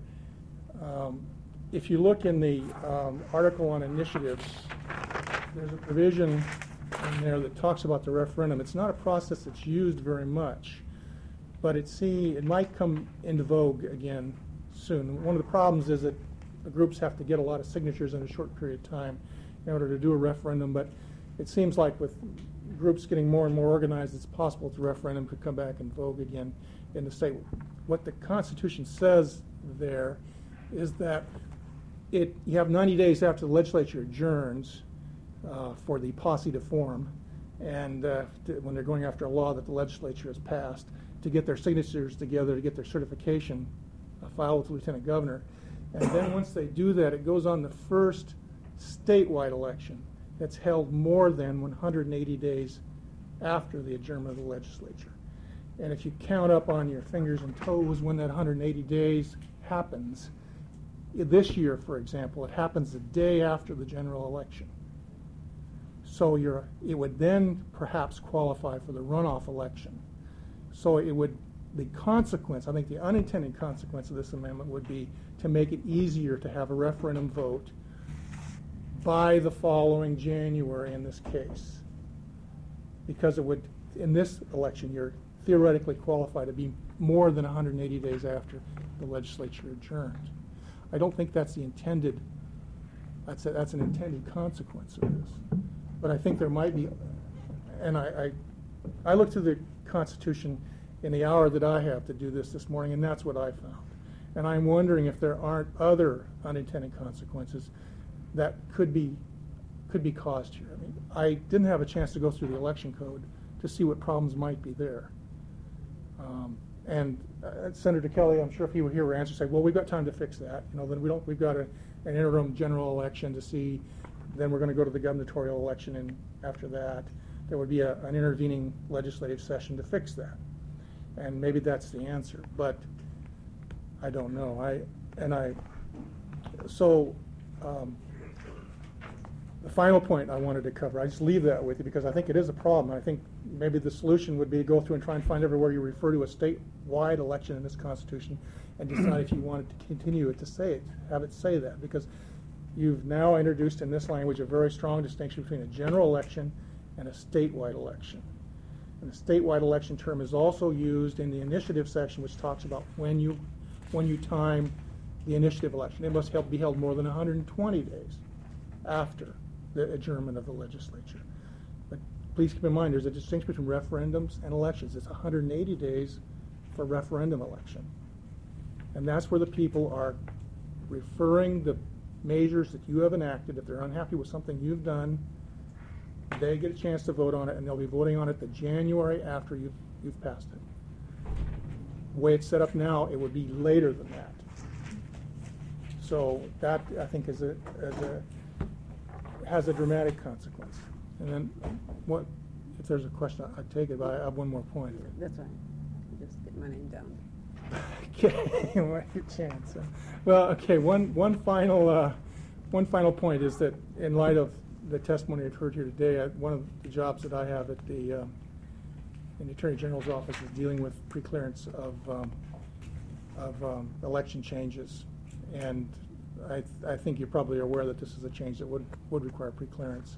Speaker 13: If you look in the article on initiatives, there's a provision in there that talks about the referendum. It's not a process that's used very much, but it might come into vogue again soon. One of the problems is that the groups have to get a lot of signatures in a short period of time in order to do a referendum, but it seems like with groups getting more and more organized, it's possible that the referendum could come back in vogue again in the state. What the Constitution says there is that you have 90 days after the legislature adjourns for the posse to form, and when they're going after a law that the legislature has passed, to get their signatures together, to get their certification filed with the Lieutenant Governor. And then once they do that, it goes on the first statewide election that's held more than 180 days after the adjournment of the legislature. And if you count up on your fingers and toes when that 180 days happens, this year, for example, it happens the day after the general election. So it would then perhaps qualify for the runoff election. So the consequence, I think the unintended consequence of this amendment would be to make it easier to have a referendum vote by the following January in this case. Because it would, in this election year, theoretically qualify to be more than 180 days after the legislature adjourned. I don't think that's the intended, that's an intended consequence of this. But I think there might be, and I looked through the Constitution in the hour that I have to do this morning, and that's what I found. And I'm wondering if there aren't other unintended consequences that could be caused here. I mean, I didn't have a chance to go through the election code to see what problems might be there. And Senator Kelly, I'm sure if he were here, would answer, say, well, we've got time to fix that. You know, then we've got an interim general election to see. Then we're going to go to the gubernatorial election, and after that, there would be an intervening legislative session to fix that. And maybe that's the answer, but I don't know. The final point I wanted to cover, I just leave that with you because I think it is a problem. I think maybe the solution would be to go through and try and find everywhere you refer to a statewide election in this Constitution and decide if you wanted to continue it to say it, have it say that, because you've now introduced in this language a very strong distinction between a general election and a statewide election. And the statewide election term is also used in the initiative section, which talks about when you time the initiative election. It must be held more than 120 days after the adjournment of the legislature. But please keep in mind, there's a distinction between referendums and elections. It's 180 days for referendum election. And that's where the people are referring the measures that you have enacted. If they're unhappy with something you've done, they get a chance to vote on it, and they'll be voting on it the January after you've passed it. The way it's set up now, it would be later than that. So that, I think, has a dramatic consequence. And then, if there's a question, I'd take it, but I have one more point.
Speaker 6: That's right. Just get my name down.
Speaker 13: Okay, well, your chance. Well, okay. One final point is that in light of the testimony I've heard here today, one of the jobs that I have at in the Attorney General's office is dealing with preclearance of election changes, and I think you're probably aware that this is a change that would require preclearance.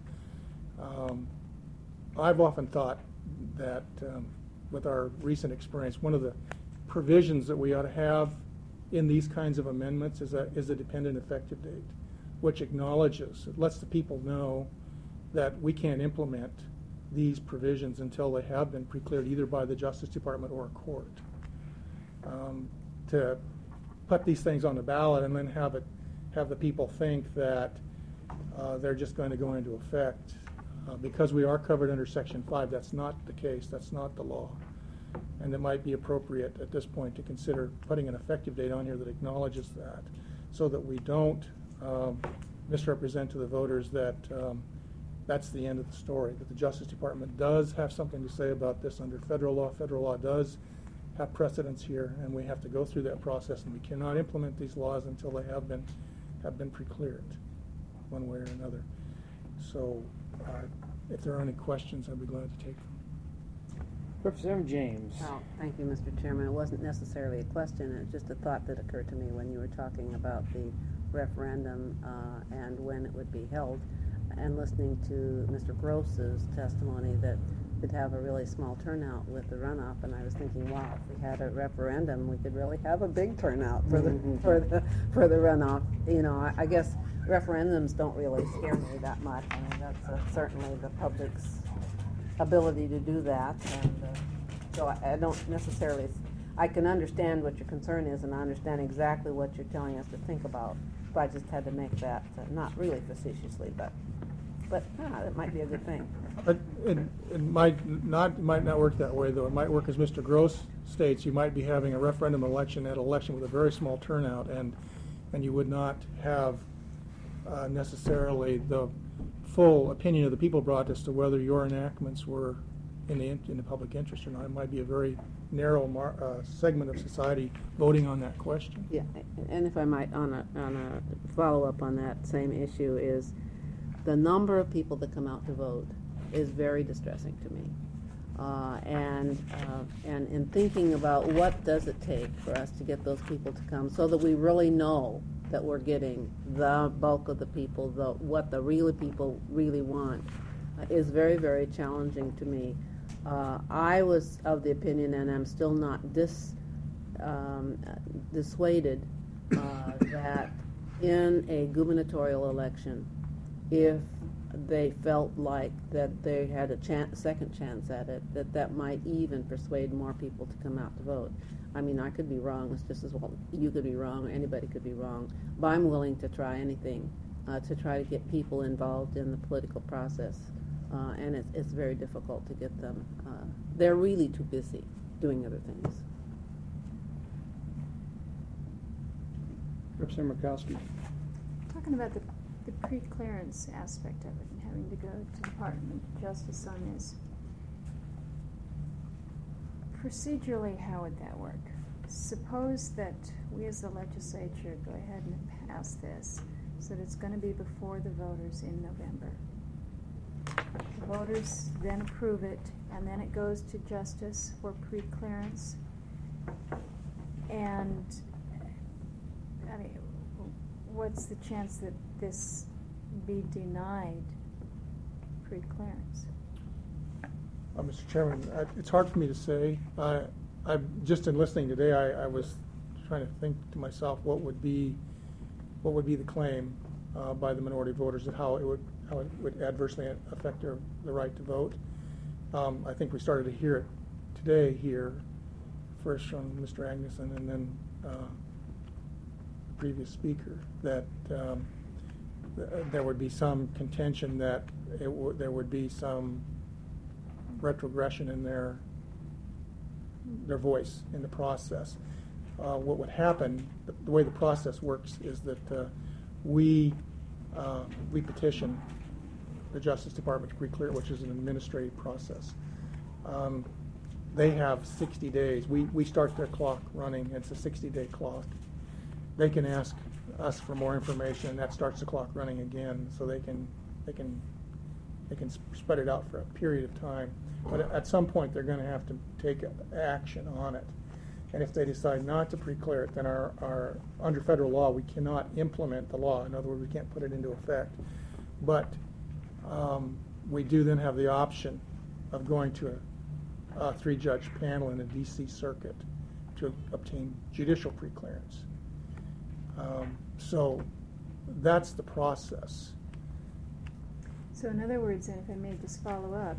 Speaker 13: I've often thought that with our recent experience, one of the provisions that we ought to have in these kinds of amendments is a dependent effective date, which acknowledges, it lets the people know that we can't implement these provisions until they have been precleared either by the Justice Department or a court. To put these things on the ballot and then have the people think that they're just going to go into effect. Because we are covered under Section 5, that's not the case, that's not the law. And it might be appropriate at this point to consider putting an effective date on here that acknowledges that, so that we don't misrepresent to the voters that that's the end of the story, that the Justice Department does have something to say about this under federal law. Federal law does have precedence here, and we have to go through that process, and we cannot implement these laws until they have been pre-cleared one way or another. So if there are any questions, I'd be glad to take them.
Speaker 2: Representative James.
Speaker 6: Well, thank you, Mr. Chairman. It wasn't necessarily a question. It's just a thought that occurred to me when you were talking about the referendum and when it would be held, and listening to Mr. Gross's testimony that could have a really small turnout with the runoff. And I was thinking, wow, if we had a referendum, we could really have a big turnout for the for the runoff. You know, I guess referendums don't really scare me that much. I mean, that's certainly the public's ability to do that, and so I don't necessarily. I can understand what your concern is, and I understand exactly what you're telling us to think about. But I just had to make that not really facetiously, but it might be a good thing.
Speaker 13: It might not work that way, though. It might work as Mr. Gross states. You might be having a referendum election with a very small turnout, and you would not have necessarily the full opinion of the people brought as to whether your enactments were in the public interest or not. It might be a very narrow segment of society voting on that question.
Speaker 6: Yeah, and if I might, on a follow-up on that same issue, is the number of people that come out to vote is very distressing to me. And in thinking about what does it take for us to get those people to come so that we really know that we're getting the bulk of the people, what the real people really want, is very, very challenging to me. I was of the opinion, and I'm still not dissuaded, that in a gubernatorial election, if they felt like that they had a second chance at it, that might even persuade more people to come out to vote. I mean, I could be wrong. It's just as well you could be wrong, or anybody could be wrong. But I'm willing to try anything to try to get people involved in the political process. And it's very difficult to get them. They're really too busy doing other things.
Speaker 2: Representative Murkowski.
Speaker 9: Talking about the pre-clearance aspect of it and having to go to the Department of Justice on this. Procedurally, how would that work? Suppose that we as the legislature go ahead and pass this, so that it's going to be before the voters in November. The voters then approve it, and then it goes to justice for pre-clearance. And I mean, what's the chance that this be denied pre-clearance?
Speaker 13: Mr. Chairman, it's hard for me to say. I just in listening today, I was trying to think to myself what would be the claim by the minority voters, and how it would adversely affect the right to vote. I think we started to hear it today here, first from Mr. Agneson and then the previous speaker, that there would be some contention that there would be some retrogression in their voice in the process. What would happen, the way the process works, is that we petition the Justice Department to pre-clear, which is an administrative process. They have 60 days. We start their clock running. It's a 60-day clock. They can ask us for more information, and that starts the clock running again. So they can spread it out for a period of time. But at some point, they're going to have to take action on it. And if they decide not to pre-clear it, then our under federal law, we cannot implement the law. In other words, we can't put it into effect. But we do then have the option of going to a 3-judge panel in the D.C. Circuit to obtain judicial pre-clearance. So that's the process.
Speaker 9: So in other words, and if I may just follow up,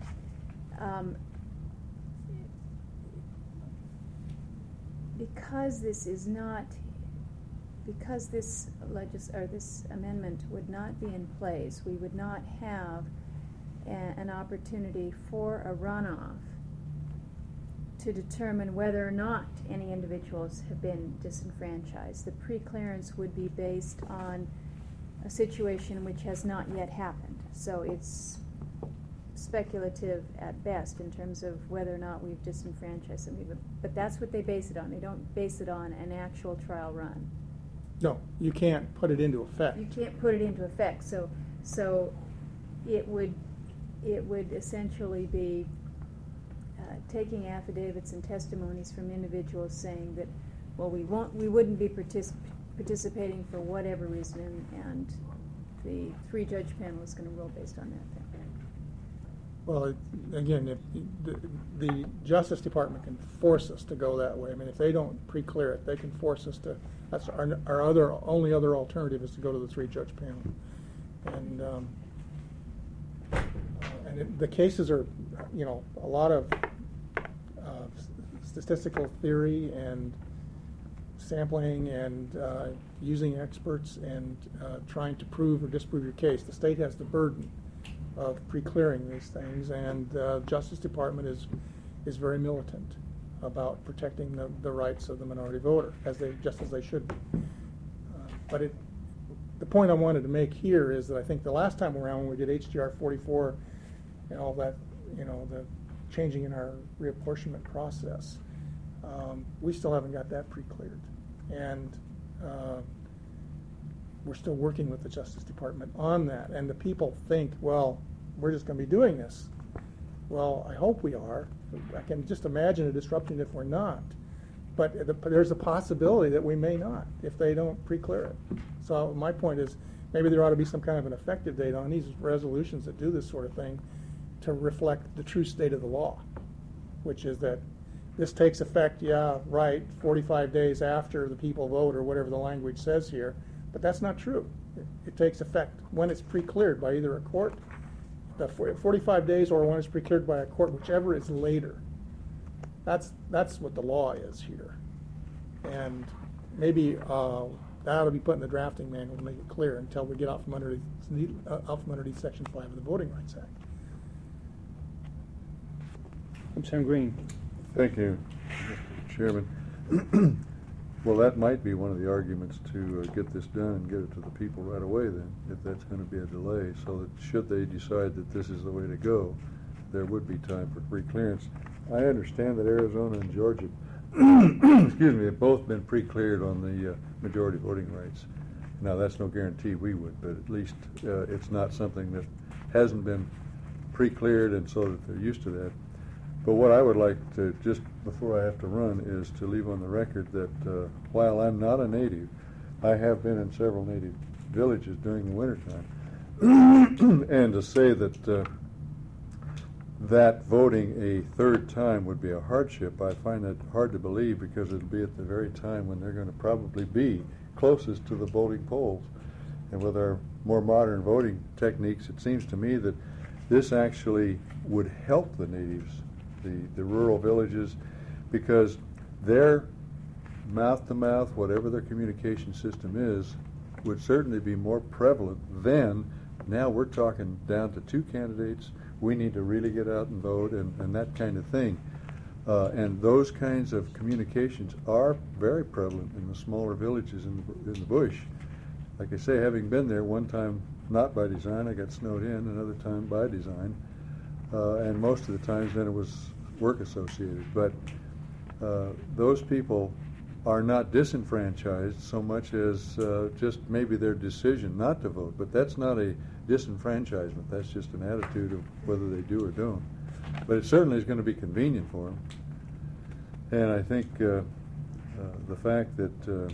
Speaker 9: because this amendment would not be in place, we would not have an opportunity for a runoff to determine whether or not any individuals have been disenfranchised. The pre-clearance would be based on a situation which has not yet happened. So it's speculative at best in terms of whether or not we've disenfranchised somebody. But that's what they base it on. They don't base it on an actual trial run.
Speaker 13: No, you can't put it into effect.
Speaker 9: You can't put it into effect. So it would essentially be taking affidavits and testimonies from individuals saying that, well, we wouldn't be participating for whatever reason, and the three-judge panel is going to rule based on that.
Speaker 13: Well, again, if the Justice Department can force us to go that way. I mean, if they don't pre-clear it, they can force us to. That's our only other alternative is to go to the three-judge panel, and the cases are, a lot of statistical theory and sampling and using experts and trying to prove or disprove your case. The state has the burden of pre-clearing these things, and the Justice Department is very militant about protecting the rights of the minority voter, just as they should be. But the point I wanted to make here is that I think the last time around when we did HJR 44 and all that, the changing in our reapportionment process, we still haven't got that pre-cleared, and we're still working with the Justice Department on that. And the people think, well, we're just going to be doing this. Well, I hope we are. I can just imagine a disruption if we're not. But there's a possibility that we may not if they don't pre-clear it. So my point is maybe there ought to be some kind of an effective date on these resolutions that do this sort of thing to reflect the true state of the law, which is that this takes effect, 45 days after the people vote or whatever the language says here. But that's not true. It takes effect when it's pre-cleared by either a court, 45 days, or when it's pre-cleared by a court, whichever is later. That's what the law is here. And maybe that ought to be put in the drafting manual to make it clear until we get out from underneath Section 5 of the Voting Rights Act.
Speaker 2: Representative Green.
Speaker 8: Thank you, Mr. Chairman. Well, that might be one of the arguments to get this done and get it to the people right away then, if that's going to be a delay, so that should they decide that this is the way to go, there would be time for pre-clearance. I understand that Arizona and Georgia, excuse me, have both been pre-cleared on the majority voting rights. Now, that's no guarantee we would, but at least it's not something that hasn't been pre-cleared, and so that they're used to that. But what I would like to, just before I have to run, is to leave on the record that while I'm not a native, I have been in several native villages during the wintertime. And to say that that voting a third time would be a hardship, I find that hard to believe, because it'll be at the very time when they're going to probably be closest to the voting polls. And with our more modern voting techniques, it seems to me that this actually would help the natives, the rural villages, because their mouth-to-mouth, whatever their communication system is, would certainly be more prevalent than now we're talking down to 2 candidates. We need to really get out and vote, and that kind of thing. And those kinds of communications are very prevalent in the smaller villages in the bush. Like I say, having been there one time, not by design, I got snowed in, another time by design, and most of the times then it was work associated. But those people are not disenfranchised so much as just maybe their decision not to vote. But that's not a disenfranchisement. That's just an attitude of whether they do or don't. But it certainly is going to be convenient for them. And I think the fact that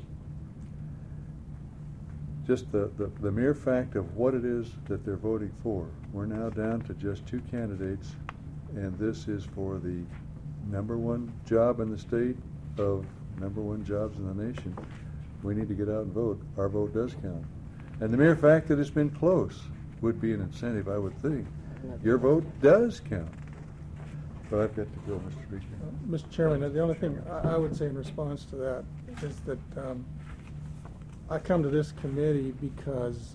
Speaker 8: just the mere fact of what it is that they're voting for, we're now down to just 2 candidates, and this is for the #1 job in the state of #1 jobs in the nation. We need to get out and vote. Our vote does count. And the mere fact that it's been close would be an incentive, I would think. Your vote does count. But I've got to go, Mr. Speaker.
Speaker 13: Mr. Chairman, the only thing I would say in response to that is that I come to this committee because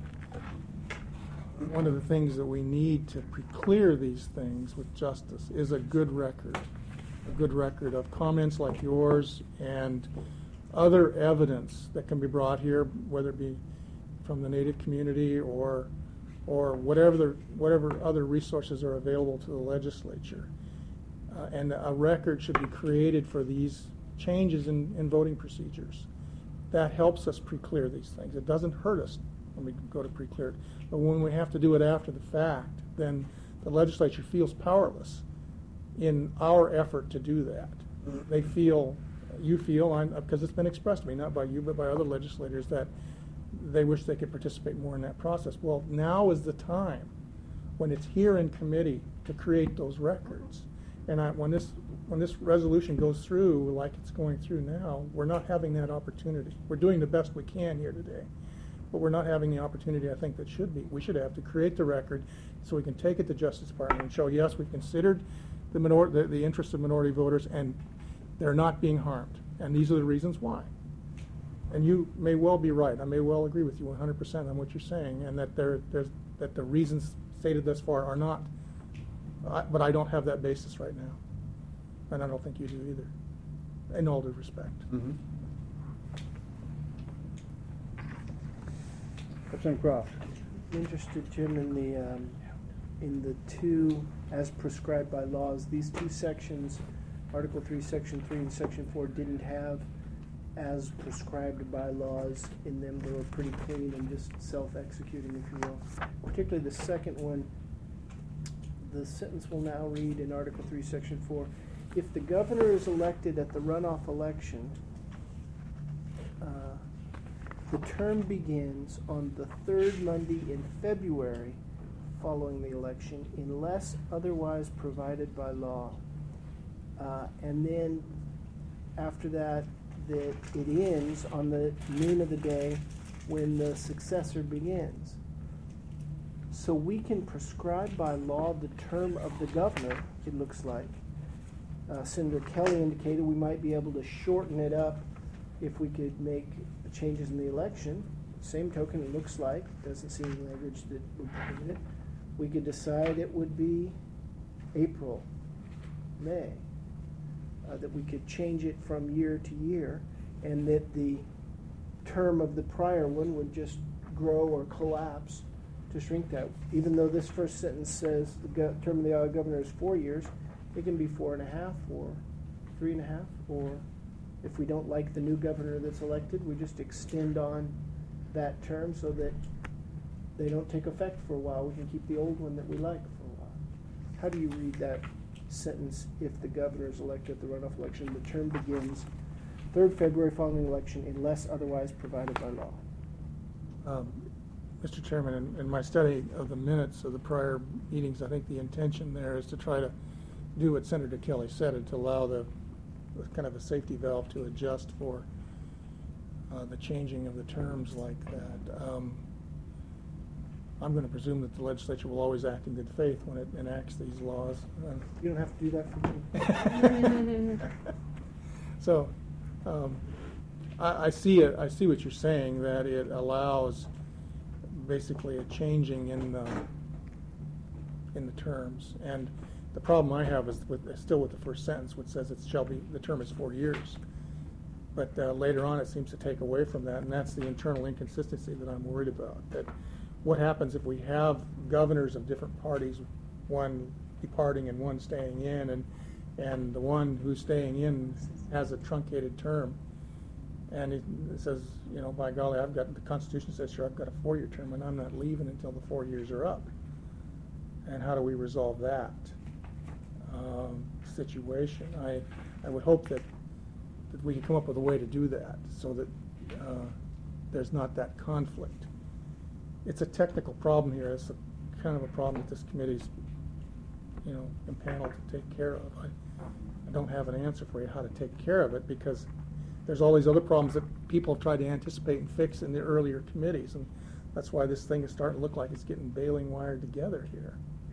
Speaker 13: one of the things that we need to clear these things with justice is a good record of comments like yours and other evidence that can be brought here, whether it be from the Native community or whatever other resources are available to the legislature. And a record should be created for these changes in voting procedures. That helps us pre-clear these things. It doesn't hurt us when we go to pre-clear it. But when we have to do it after the fact, then the legislature feels powerless in our effort to do that. They feel, you feel, because it's been expressed to me, not by you, but by other legislators, that they wish they could participate more in that process. Well, now is the time when it's here in committee to create those records. And when this resolution goes through like it's going through now, we're not having that opportunity. We're doing the best we can here today, but we're not having the opportunity I think that should be. We should have to create the record so we can take it to Justice Department and show, yes, we've considered the interests of minority voters and they're not being harmed. And these are the reasons why. And you may well be right. I may well agree with you 100% on what you're saying, and that that the reasons stated thus far are not. But I don't have that basis right now, and I don't think you do either, in all due respect.
Speaker 8: Mm-hmm.
Speaker 2: Representative Croft.
Speaker 4: I'm interested, Jim, in the two, as prescribed by laws, these two sections, Article 3, Section 3, and Section 4, didn't have as prescribed by laws in them. They were pretty clean and just self-executing, if you will. Particularly the second one, the sentence will now read in Article 3, Section 4, if the governor is elected at the runoff election, the term begins on the third Monday in February following the election, unless otherwise provided by law. And then after that, it ends on the noon of the day when the successor begins. So we can prescribe by law the term of the governor, it looks like. Senator Kelly indicated we might be able to shorten it up if we could make changes in the election. Same token, it looks like, doesn't seem language that would prohibit it. We could decide it would be April, May, that we could change it from year to year, and that the term of the prior one would just grow or collapse to shrink that. Even though this first sentence says the term of the governor is 4 years, it can be 4.5 or 3.5, or if we don't like the new governor that's elected, we just extend on that term so that they don't take effect for a while. We can keep the old one that we like for a while. How do you read that sentence, if the governor is elected at the runoff election, the term begins 3rd February following the election unless otherwise provided by law?
Speaker 13: Mr. Chairman, in my study of the minutes of the prior meetings, I think the intention there is to try to do what Senator Kelly said, and to allow the kind of a safety valve to adjust for the changing of the terms like that. I'm going to presume that the legislature will always act in good faith when it enacts these laws.
Speaker 4: You don't have to do that for me.
Speaker 13: So I see it. I see what you're saying, that it allows basically a changing in the terms. And the problem I have is still with the first sentence, which says the term is 4 years. But later on, it seems to take away from that, and that's the internal inconsistency that I'm worried about. That what happens if we have governors of different parties, one departing and one staying in, and the one who's staying in has a truncated term, and it says, by golly, the Constitution says, sure, I've got a 4-year term, and I'm not leaving until the 4 years are up. And how do we resolve that situation? I would hope that we can come up with a way to do that so that there's not that conflict. It's a technical problem here. It's kind of a problem that this committee's, impaneled to take care of. I don't have an answer for you how to take care of it, because there's all these other problems that people have tried to anticipate and fix in the earlier committees, and that's why this thing is starting to look like it's getting baling wired together here.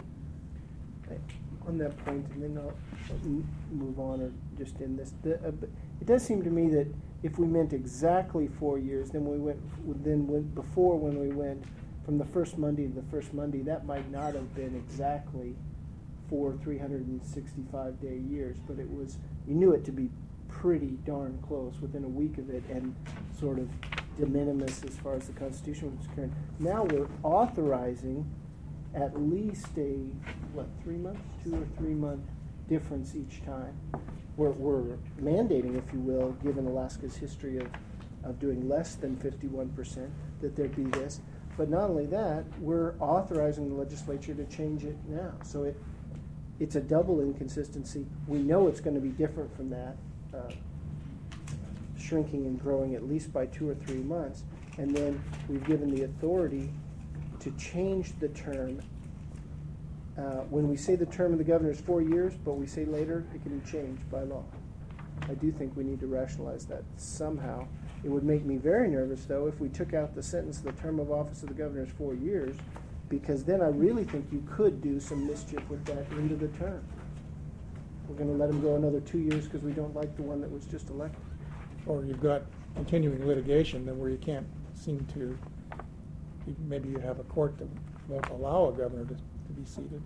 Speaker 4: On that point, and then I'll move on, or just in this. It does seem to me that if we meant exactly 4 years, then we went before, when we went from the first Monday to the first Monday, that might not have been exactly 4 365-day years, but it was, you knew it to be pretty darn close within a week of it, and sort of de minimis as far as the Constitution was concerned. Now we're authorizing at least a, 3-month, 2 or 3 month difference each time. We're mandating, if you will, given Alaska's history of doing less than 51%, that there be this. But not only that, we're authorizing the legislature to change it now. So it's a double inconsistency. We know it's going to be different from that, shrinking and growing at least by 2 or 3 months. And then we've given the authority to change the term. When we say the term of the governor is 4 years, but we say later it can be changed by law. I do think we need to rationalize that somehow. It would make me very nervous, though, if we took out the sentence, the term of office of the governor is 4 years, because then I really think you could do some mischief with that into the term. We're going to let him go another 2 years because we don't like the one that was just elected.
Speaker 13: Or you've got continuing litigation then where you can't seem to, maybe you have a court that won't allow a governor to be seated.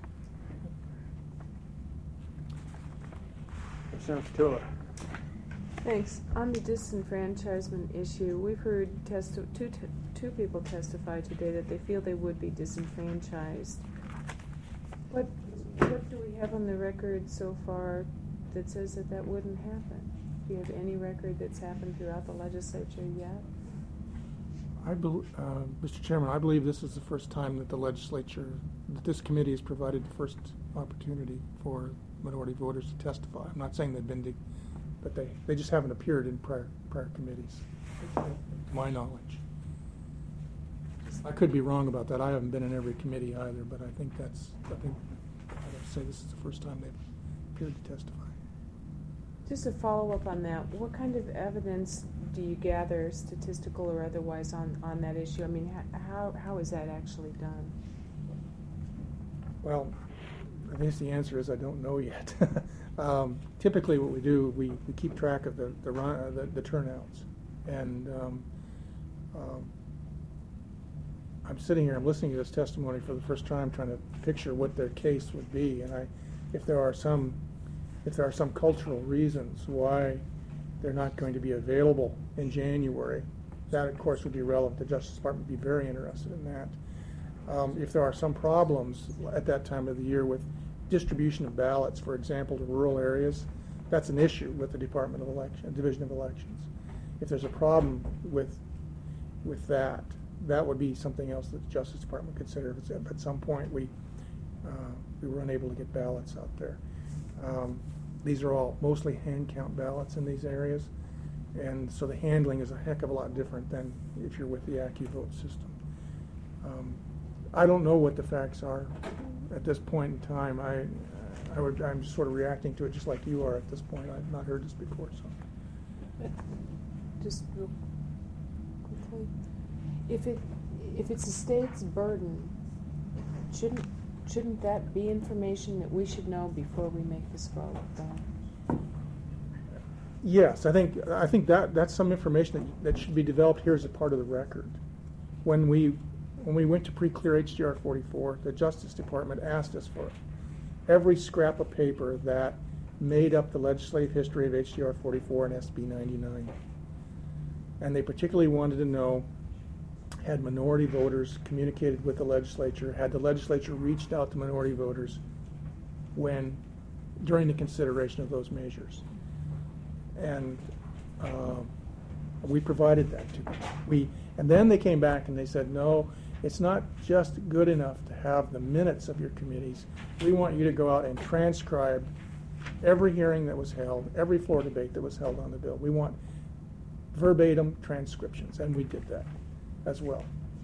Speaker 2: Senator Petula.
Speaker 14: Thanks. On the disenfranchisement issue, we've heard two people testify today that they feel they would be disenfranchised. What do we have on the record so far that says that wouldn't happen? Do you have any record that's happened throughout the legislature yet?
Speaker 13: Mr. Chairman, I believe this is the first time that the legislature, that this committee has provided the first opportunity for minority voters to testify. I'm not saying they've been, but they just haven't appeared in prior committees, to my knowledge. I could be wrong about that. I haven't been in every committee either, but I think I'd say this is the first time they've appeared to testify.
Speaker 14: Just to follow up on that, what kind of evidence do you gather, statistical or otherwise, on that issue? I mean, how is that actually done?
Speaker 13: Well, I guess the answer is I don't know yet. Typically, what we do, we keep track of the turnouts, and I'm sitting here, I'm listening to this testimony for the first time, trying to picture what their case would be, and if there are some cultural reasons why they're not going to be available in January, that of course would be relevant. The Justice Department would be very interested in that. If there are some problems at that time of the year with distribution of ballots, for example, to rural areas, that's an issue with the Division of Elections. If there's a problem with that, that would be something else that the Justice Department would consider if at some point we were unable to get ballots out there. These are all mostly hand count ballots in these areas, and so the handling is a heck of a lot different than if you're with the AccuVote system. I don't know what the facts are at this point in time. I'm sort of reacting to it just like you are at this point. I've not heard this before, so.
Speaker 14: Just real quickly, if it's a state's burden, shouldn't that be information that we should know before we make this vote?
Speaker 13: Yes, I think that's some information that should be developed here as a part of the record. When we went to pre-clear HJR 44, the Justice Department asked us for every scrap of paper that made up the legislative history of HJR 44 and SB 99. And they particularly wanted to know, had minority voters communicated with the legislature, had the legislature reached out to minority voters during the consideration of those measures. And we provided that to them. And then they came back and they said, no, it's not just good enough to have the minutes of your committees. We want you to go out and transcribe every hearing that was held, every floor debate that was held on the bill. We want verbatim transcriptions, and we did that as well.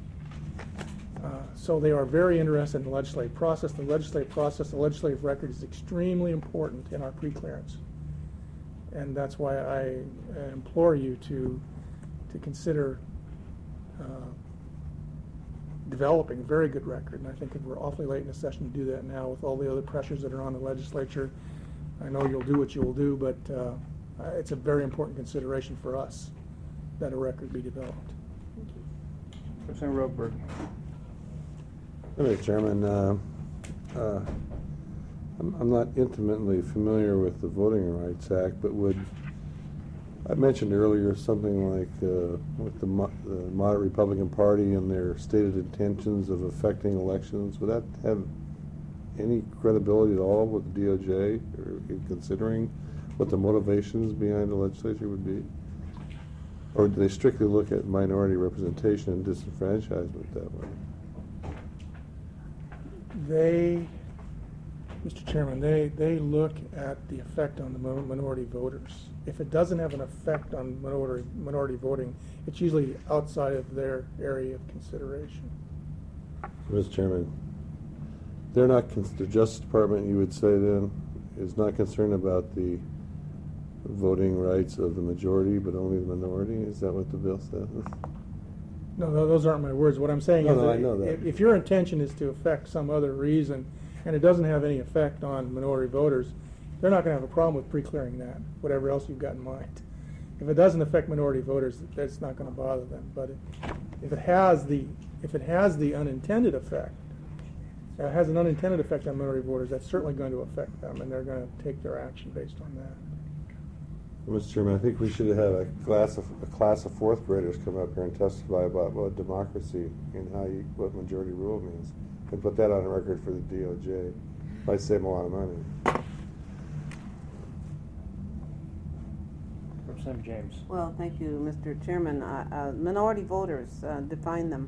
Speaker 13: So they are very interested in the legislative process. The legislative record is extremely important in our pre-clearance. And that's why I implore you to consider developing a very good record. And I think we're awfully late in the session to do that now with all the other pressures that are on the legislature. I know you'll do what you will do, but it's a very important consideration for us that a record be developed.
Speaker 2: Representative Roberg.
Speaker 5: Mr. Chairman, I'm not intimately familiar with the Voting Rights Act, but would I mentioned earlier something like with the moderate Republican Party and their stated intentions of affecting elections. Would that have any credibility at all with the DOJ, or in considering what the motivations behind the legislature would be? Or do they strictly look at minority representation and disenfranchisement that way?
Speaker 13: Mr. Chairman, they look at the effect on the minority voters. If it doesn't have an effect on minority voting, it's usually outside of their area of consideration.
Speaker 5: Mr. Chairman, they're not, the Justice Department, you would say then, is not concerned about the voting rights of the majority, but only the minority? Is that what the bill says?
Speaker 13: No, those aren't my words. What I'm saying is
Speaker 5: I know that.
Speaker 13: If your intention is to affect some other reason, and it doesn't have any effect on minority voters, they're not going to have a problem with pre-clearing that, whatever else you've got in mind. If it doesn't affect minority voters, that's not going to bother them. But if it has the unintended effect, it has an unintended effect on minority voters, that's certainly going to affect them, and they're going to take their action based on that.
Speaker 5: Mr. Chairman, I think we should have a class of fourth graders come up here and testify about what democracy and what majority rule means, and put that on the record for the DOJ. Might save them a lot of money.
Speaker 2: Representative James.
Speaker 6: Well, thank you, Mr. Chairman. Minority voters, define them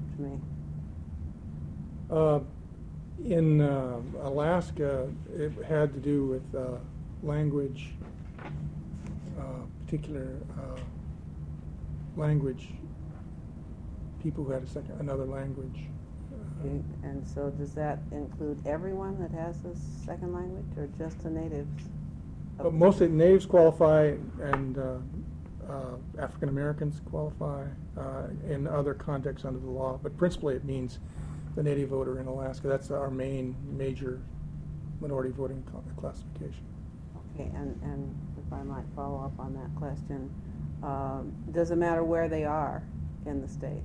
Speaker 6: to me.
Speaker 13: In Alaska, it had to do with language, particular language, people who had another language.
Speaker 6: Okay. And so does that include everyone that has a second language, or just the natives?
Speaker 13: But mostly natives qualify, and African Americans qualify in other contexts under the law. But principally, it means the native voter in Alaska. That's our major minority voting classification.
Speaker 6: Okay, and if I might follow up on that question, does it matter where they are in the state?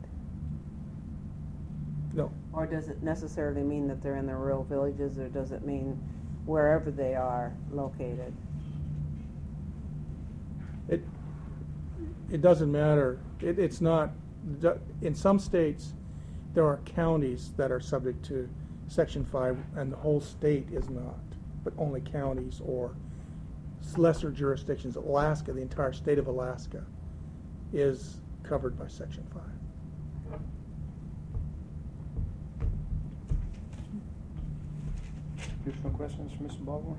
Speaker 13: No.
Speaker 6: Or does it necessarily mean that they're in the rural villages, or does it mean wherever they are located?
Speaker 13: It doesn't matter. It's not. In some states, there are counties that are subject to Section 5, and the whole state is not, but only counties or lesser jurisdictions. Alaska, the entire state of Alaska, is covered by Section 5.
Speaker 2: Additional questions for Mr. Baldwin?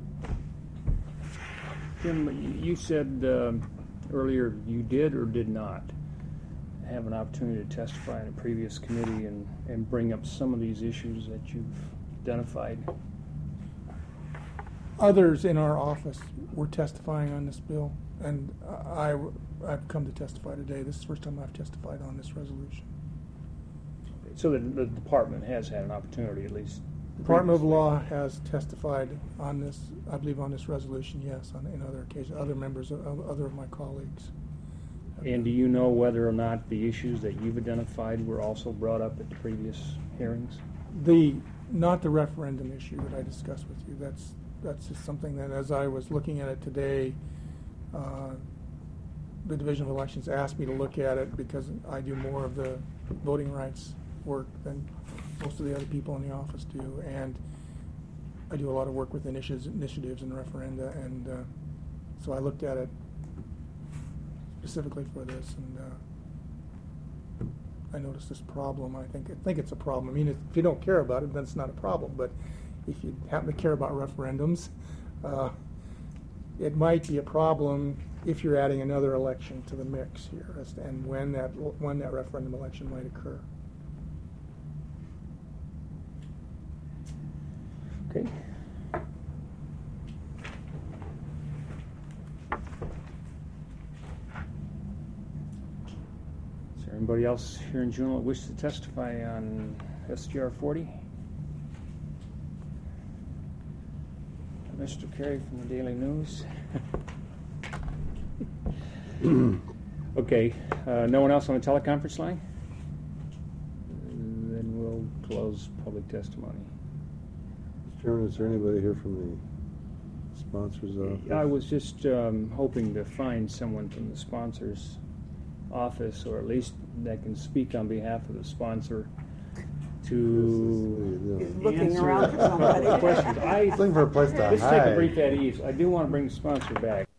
Speaker 2: Jim, you said earlier you did or did not have an opportunity to testify in a previous committee and bring up some of these issues that you've identified.
Speaker 13: Others in our office were testifying on this bill, and I've come to testify today. This is the first time I've testified on this resolution.
Speaker 2: So the department has had an opportunity, at least.
Speaker 13: Department of Law has testified on this, I believe, on this resolution, yes, in other occasions. Other members, other of my colleagues.
Speaker 2: And do you know whether or not the issues that you've identified were also brought up at the previous hearings?
Speaker 13: Not the referendum issue that I discussed with you. That's just something that, as I was looking at it today, the Division of Elections asked me to look at it because I do more of the voting rights work than most of the other people in the office do, and I do a lot of work with initiatives and referenda, and so I looked at it specifically for this, and I noticed this problem. I think it's a problem. I mean, if you don't care about it, then it's not a problem. But if you happen to care about referendums, it might be a problem if you're adding another election to the mix here, and when that referendum election might occur.
Speaker 2: Okay. Is there anybody else here in Juneau that wishes to testify on SGR 40? Mr. Carey from the Daily News. Okay, no one else on the teleconference line? Then we'll close public testimony.
Speaker 5: Mr. Chairman, is there anybody here from the Sponsor's office?
Speaker 2: I was just hoping to find someone from the sponsor's office, or at least that can speak on behalf of the sponsor, to
Speaker 5: He's
Speaker 6: looking
Speaker 2: answer
Speaker 6: around for
Speaker 2: a couple
Speaker 6: somebody.
Speaker 2: of questions.
Speaker 5: Looking for a place to
Speaker 2: Let's take
Speaker 5: hide.
Speaker 2: a brief at ease. I do want to bring the sponsor back.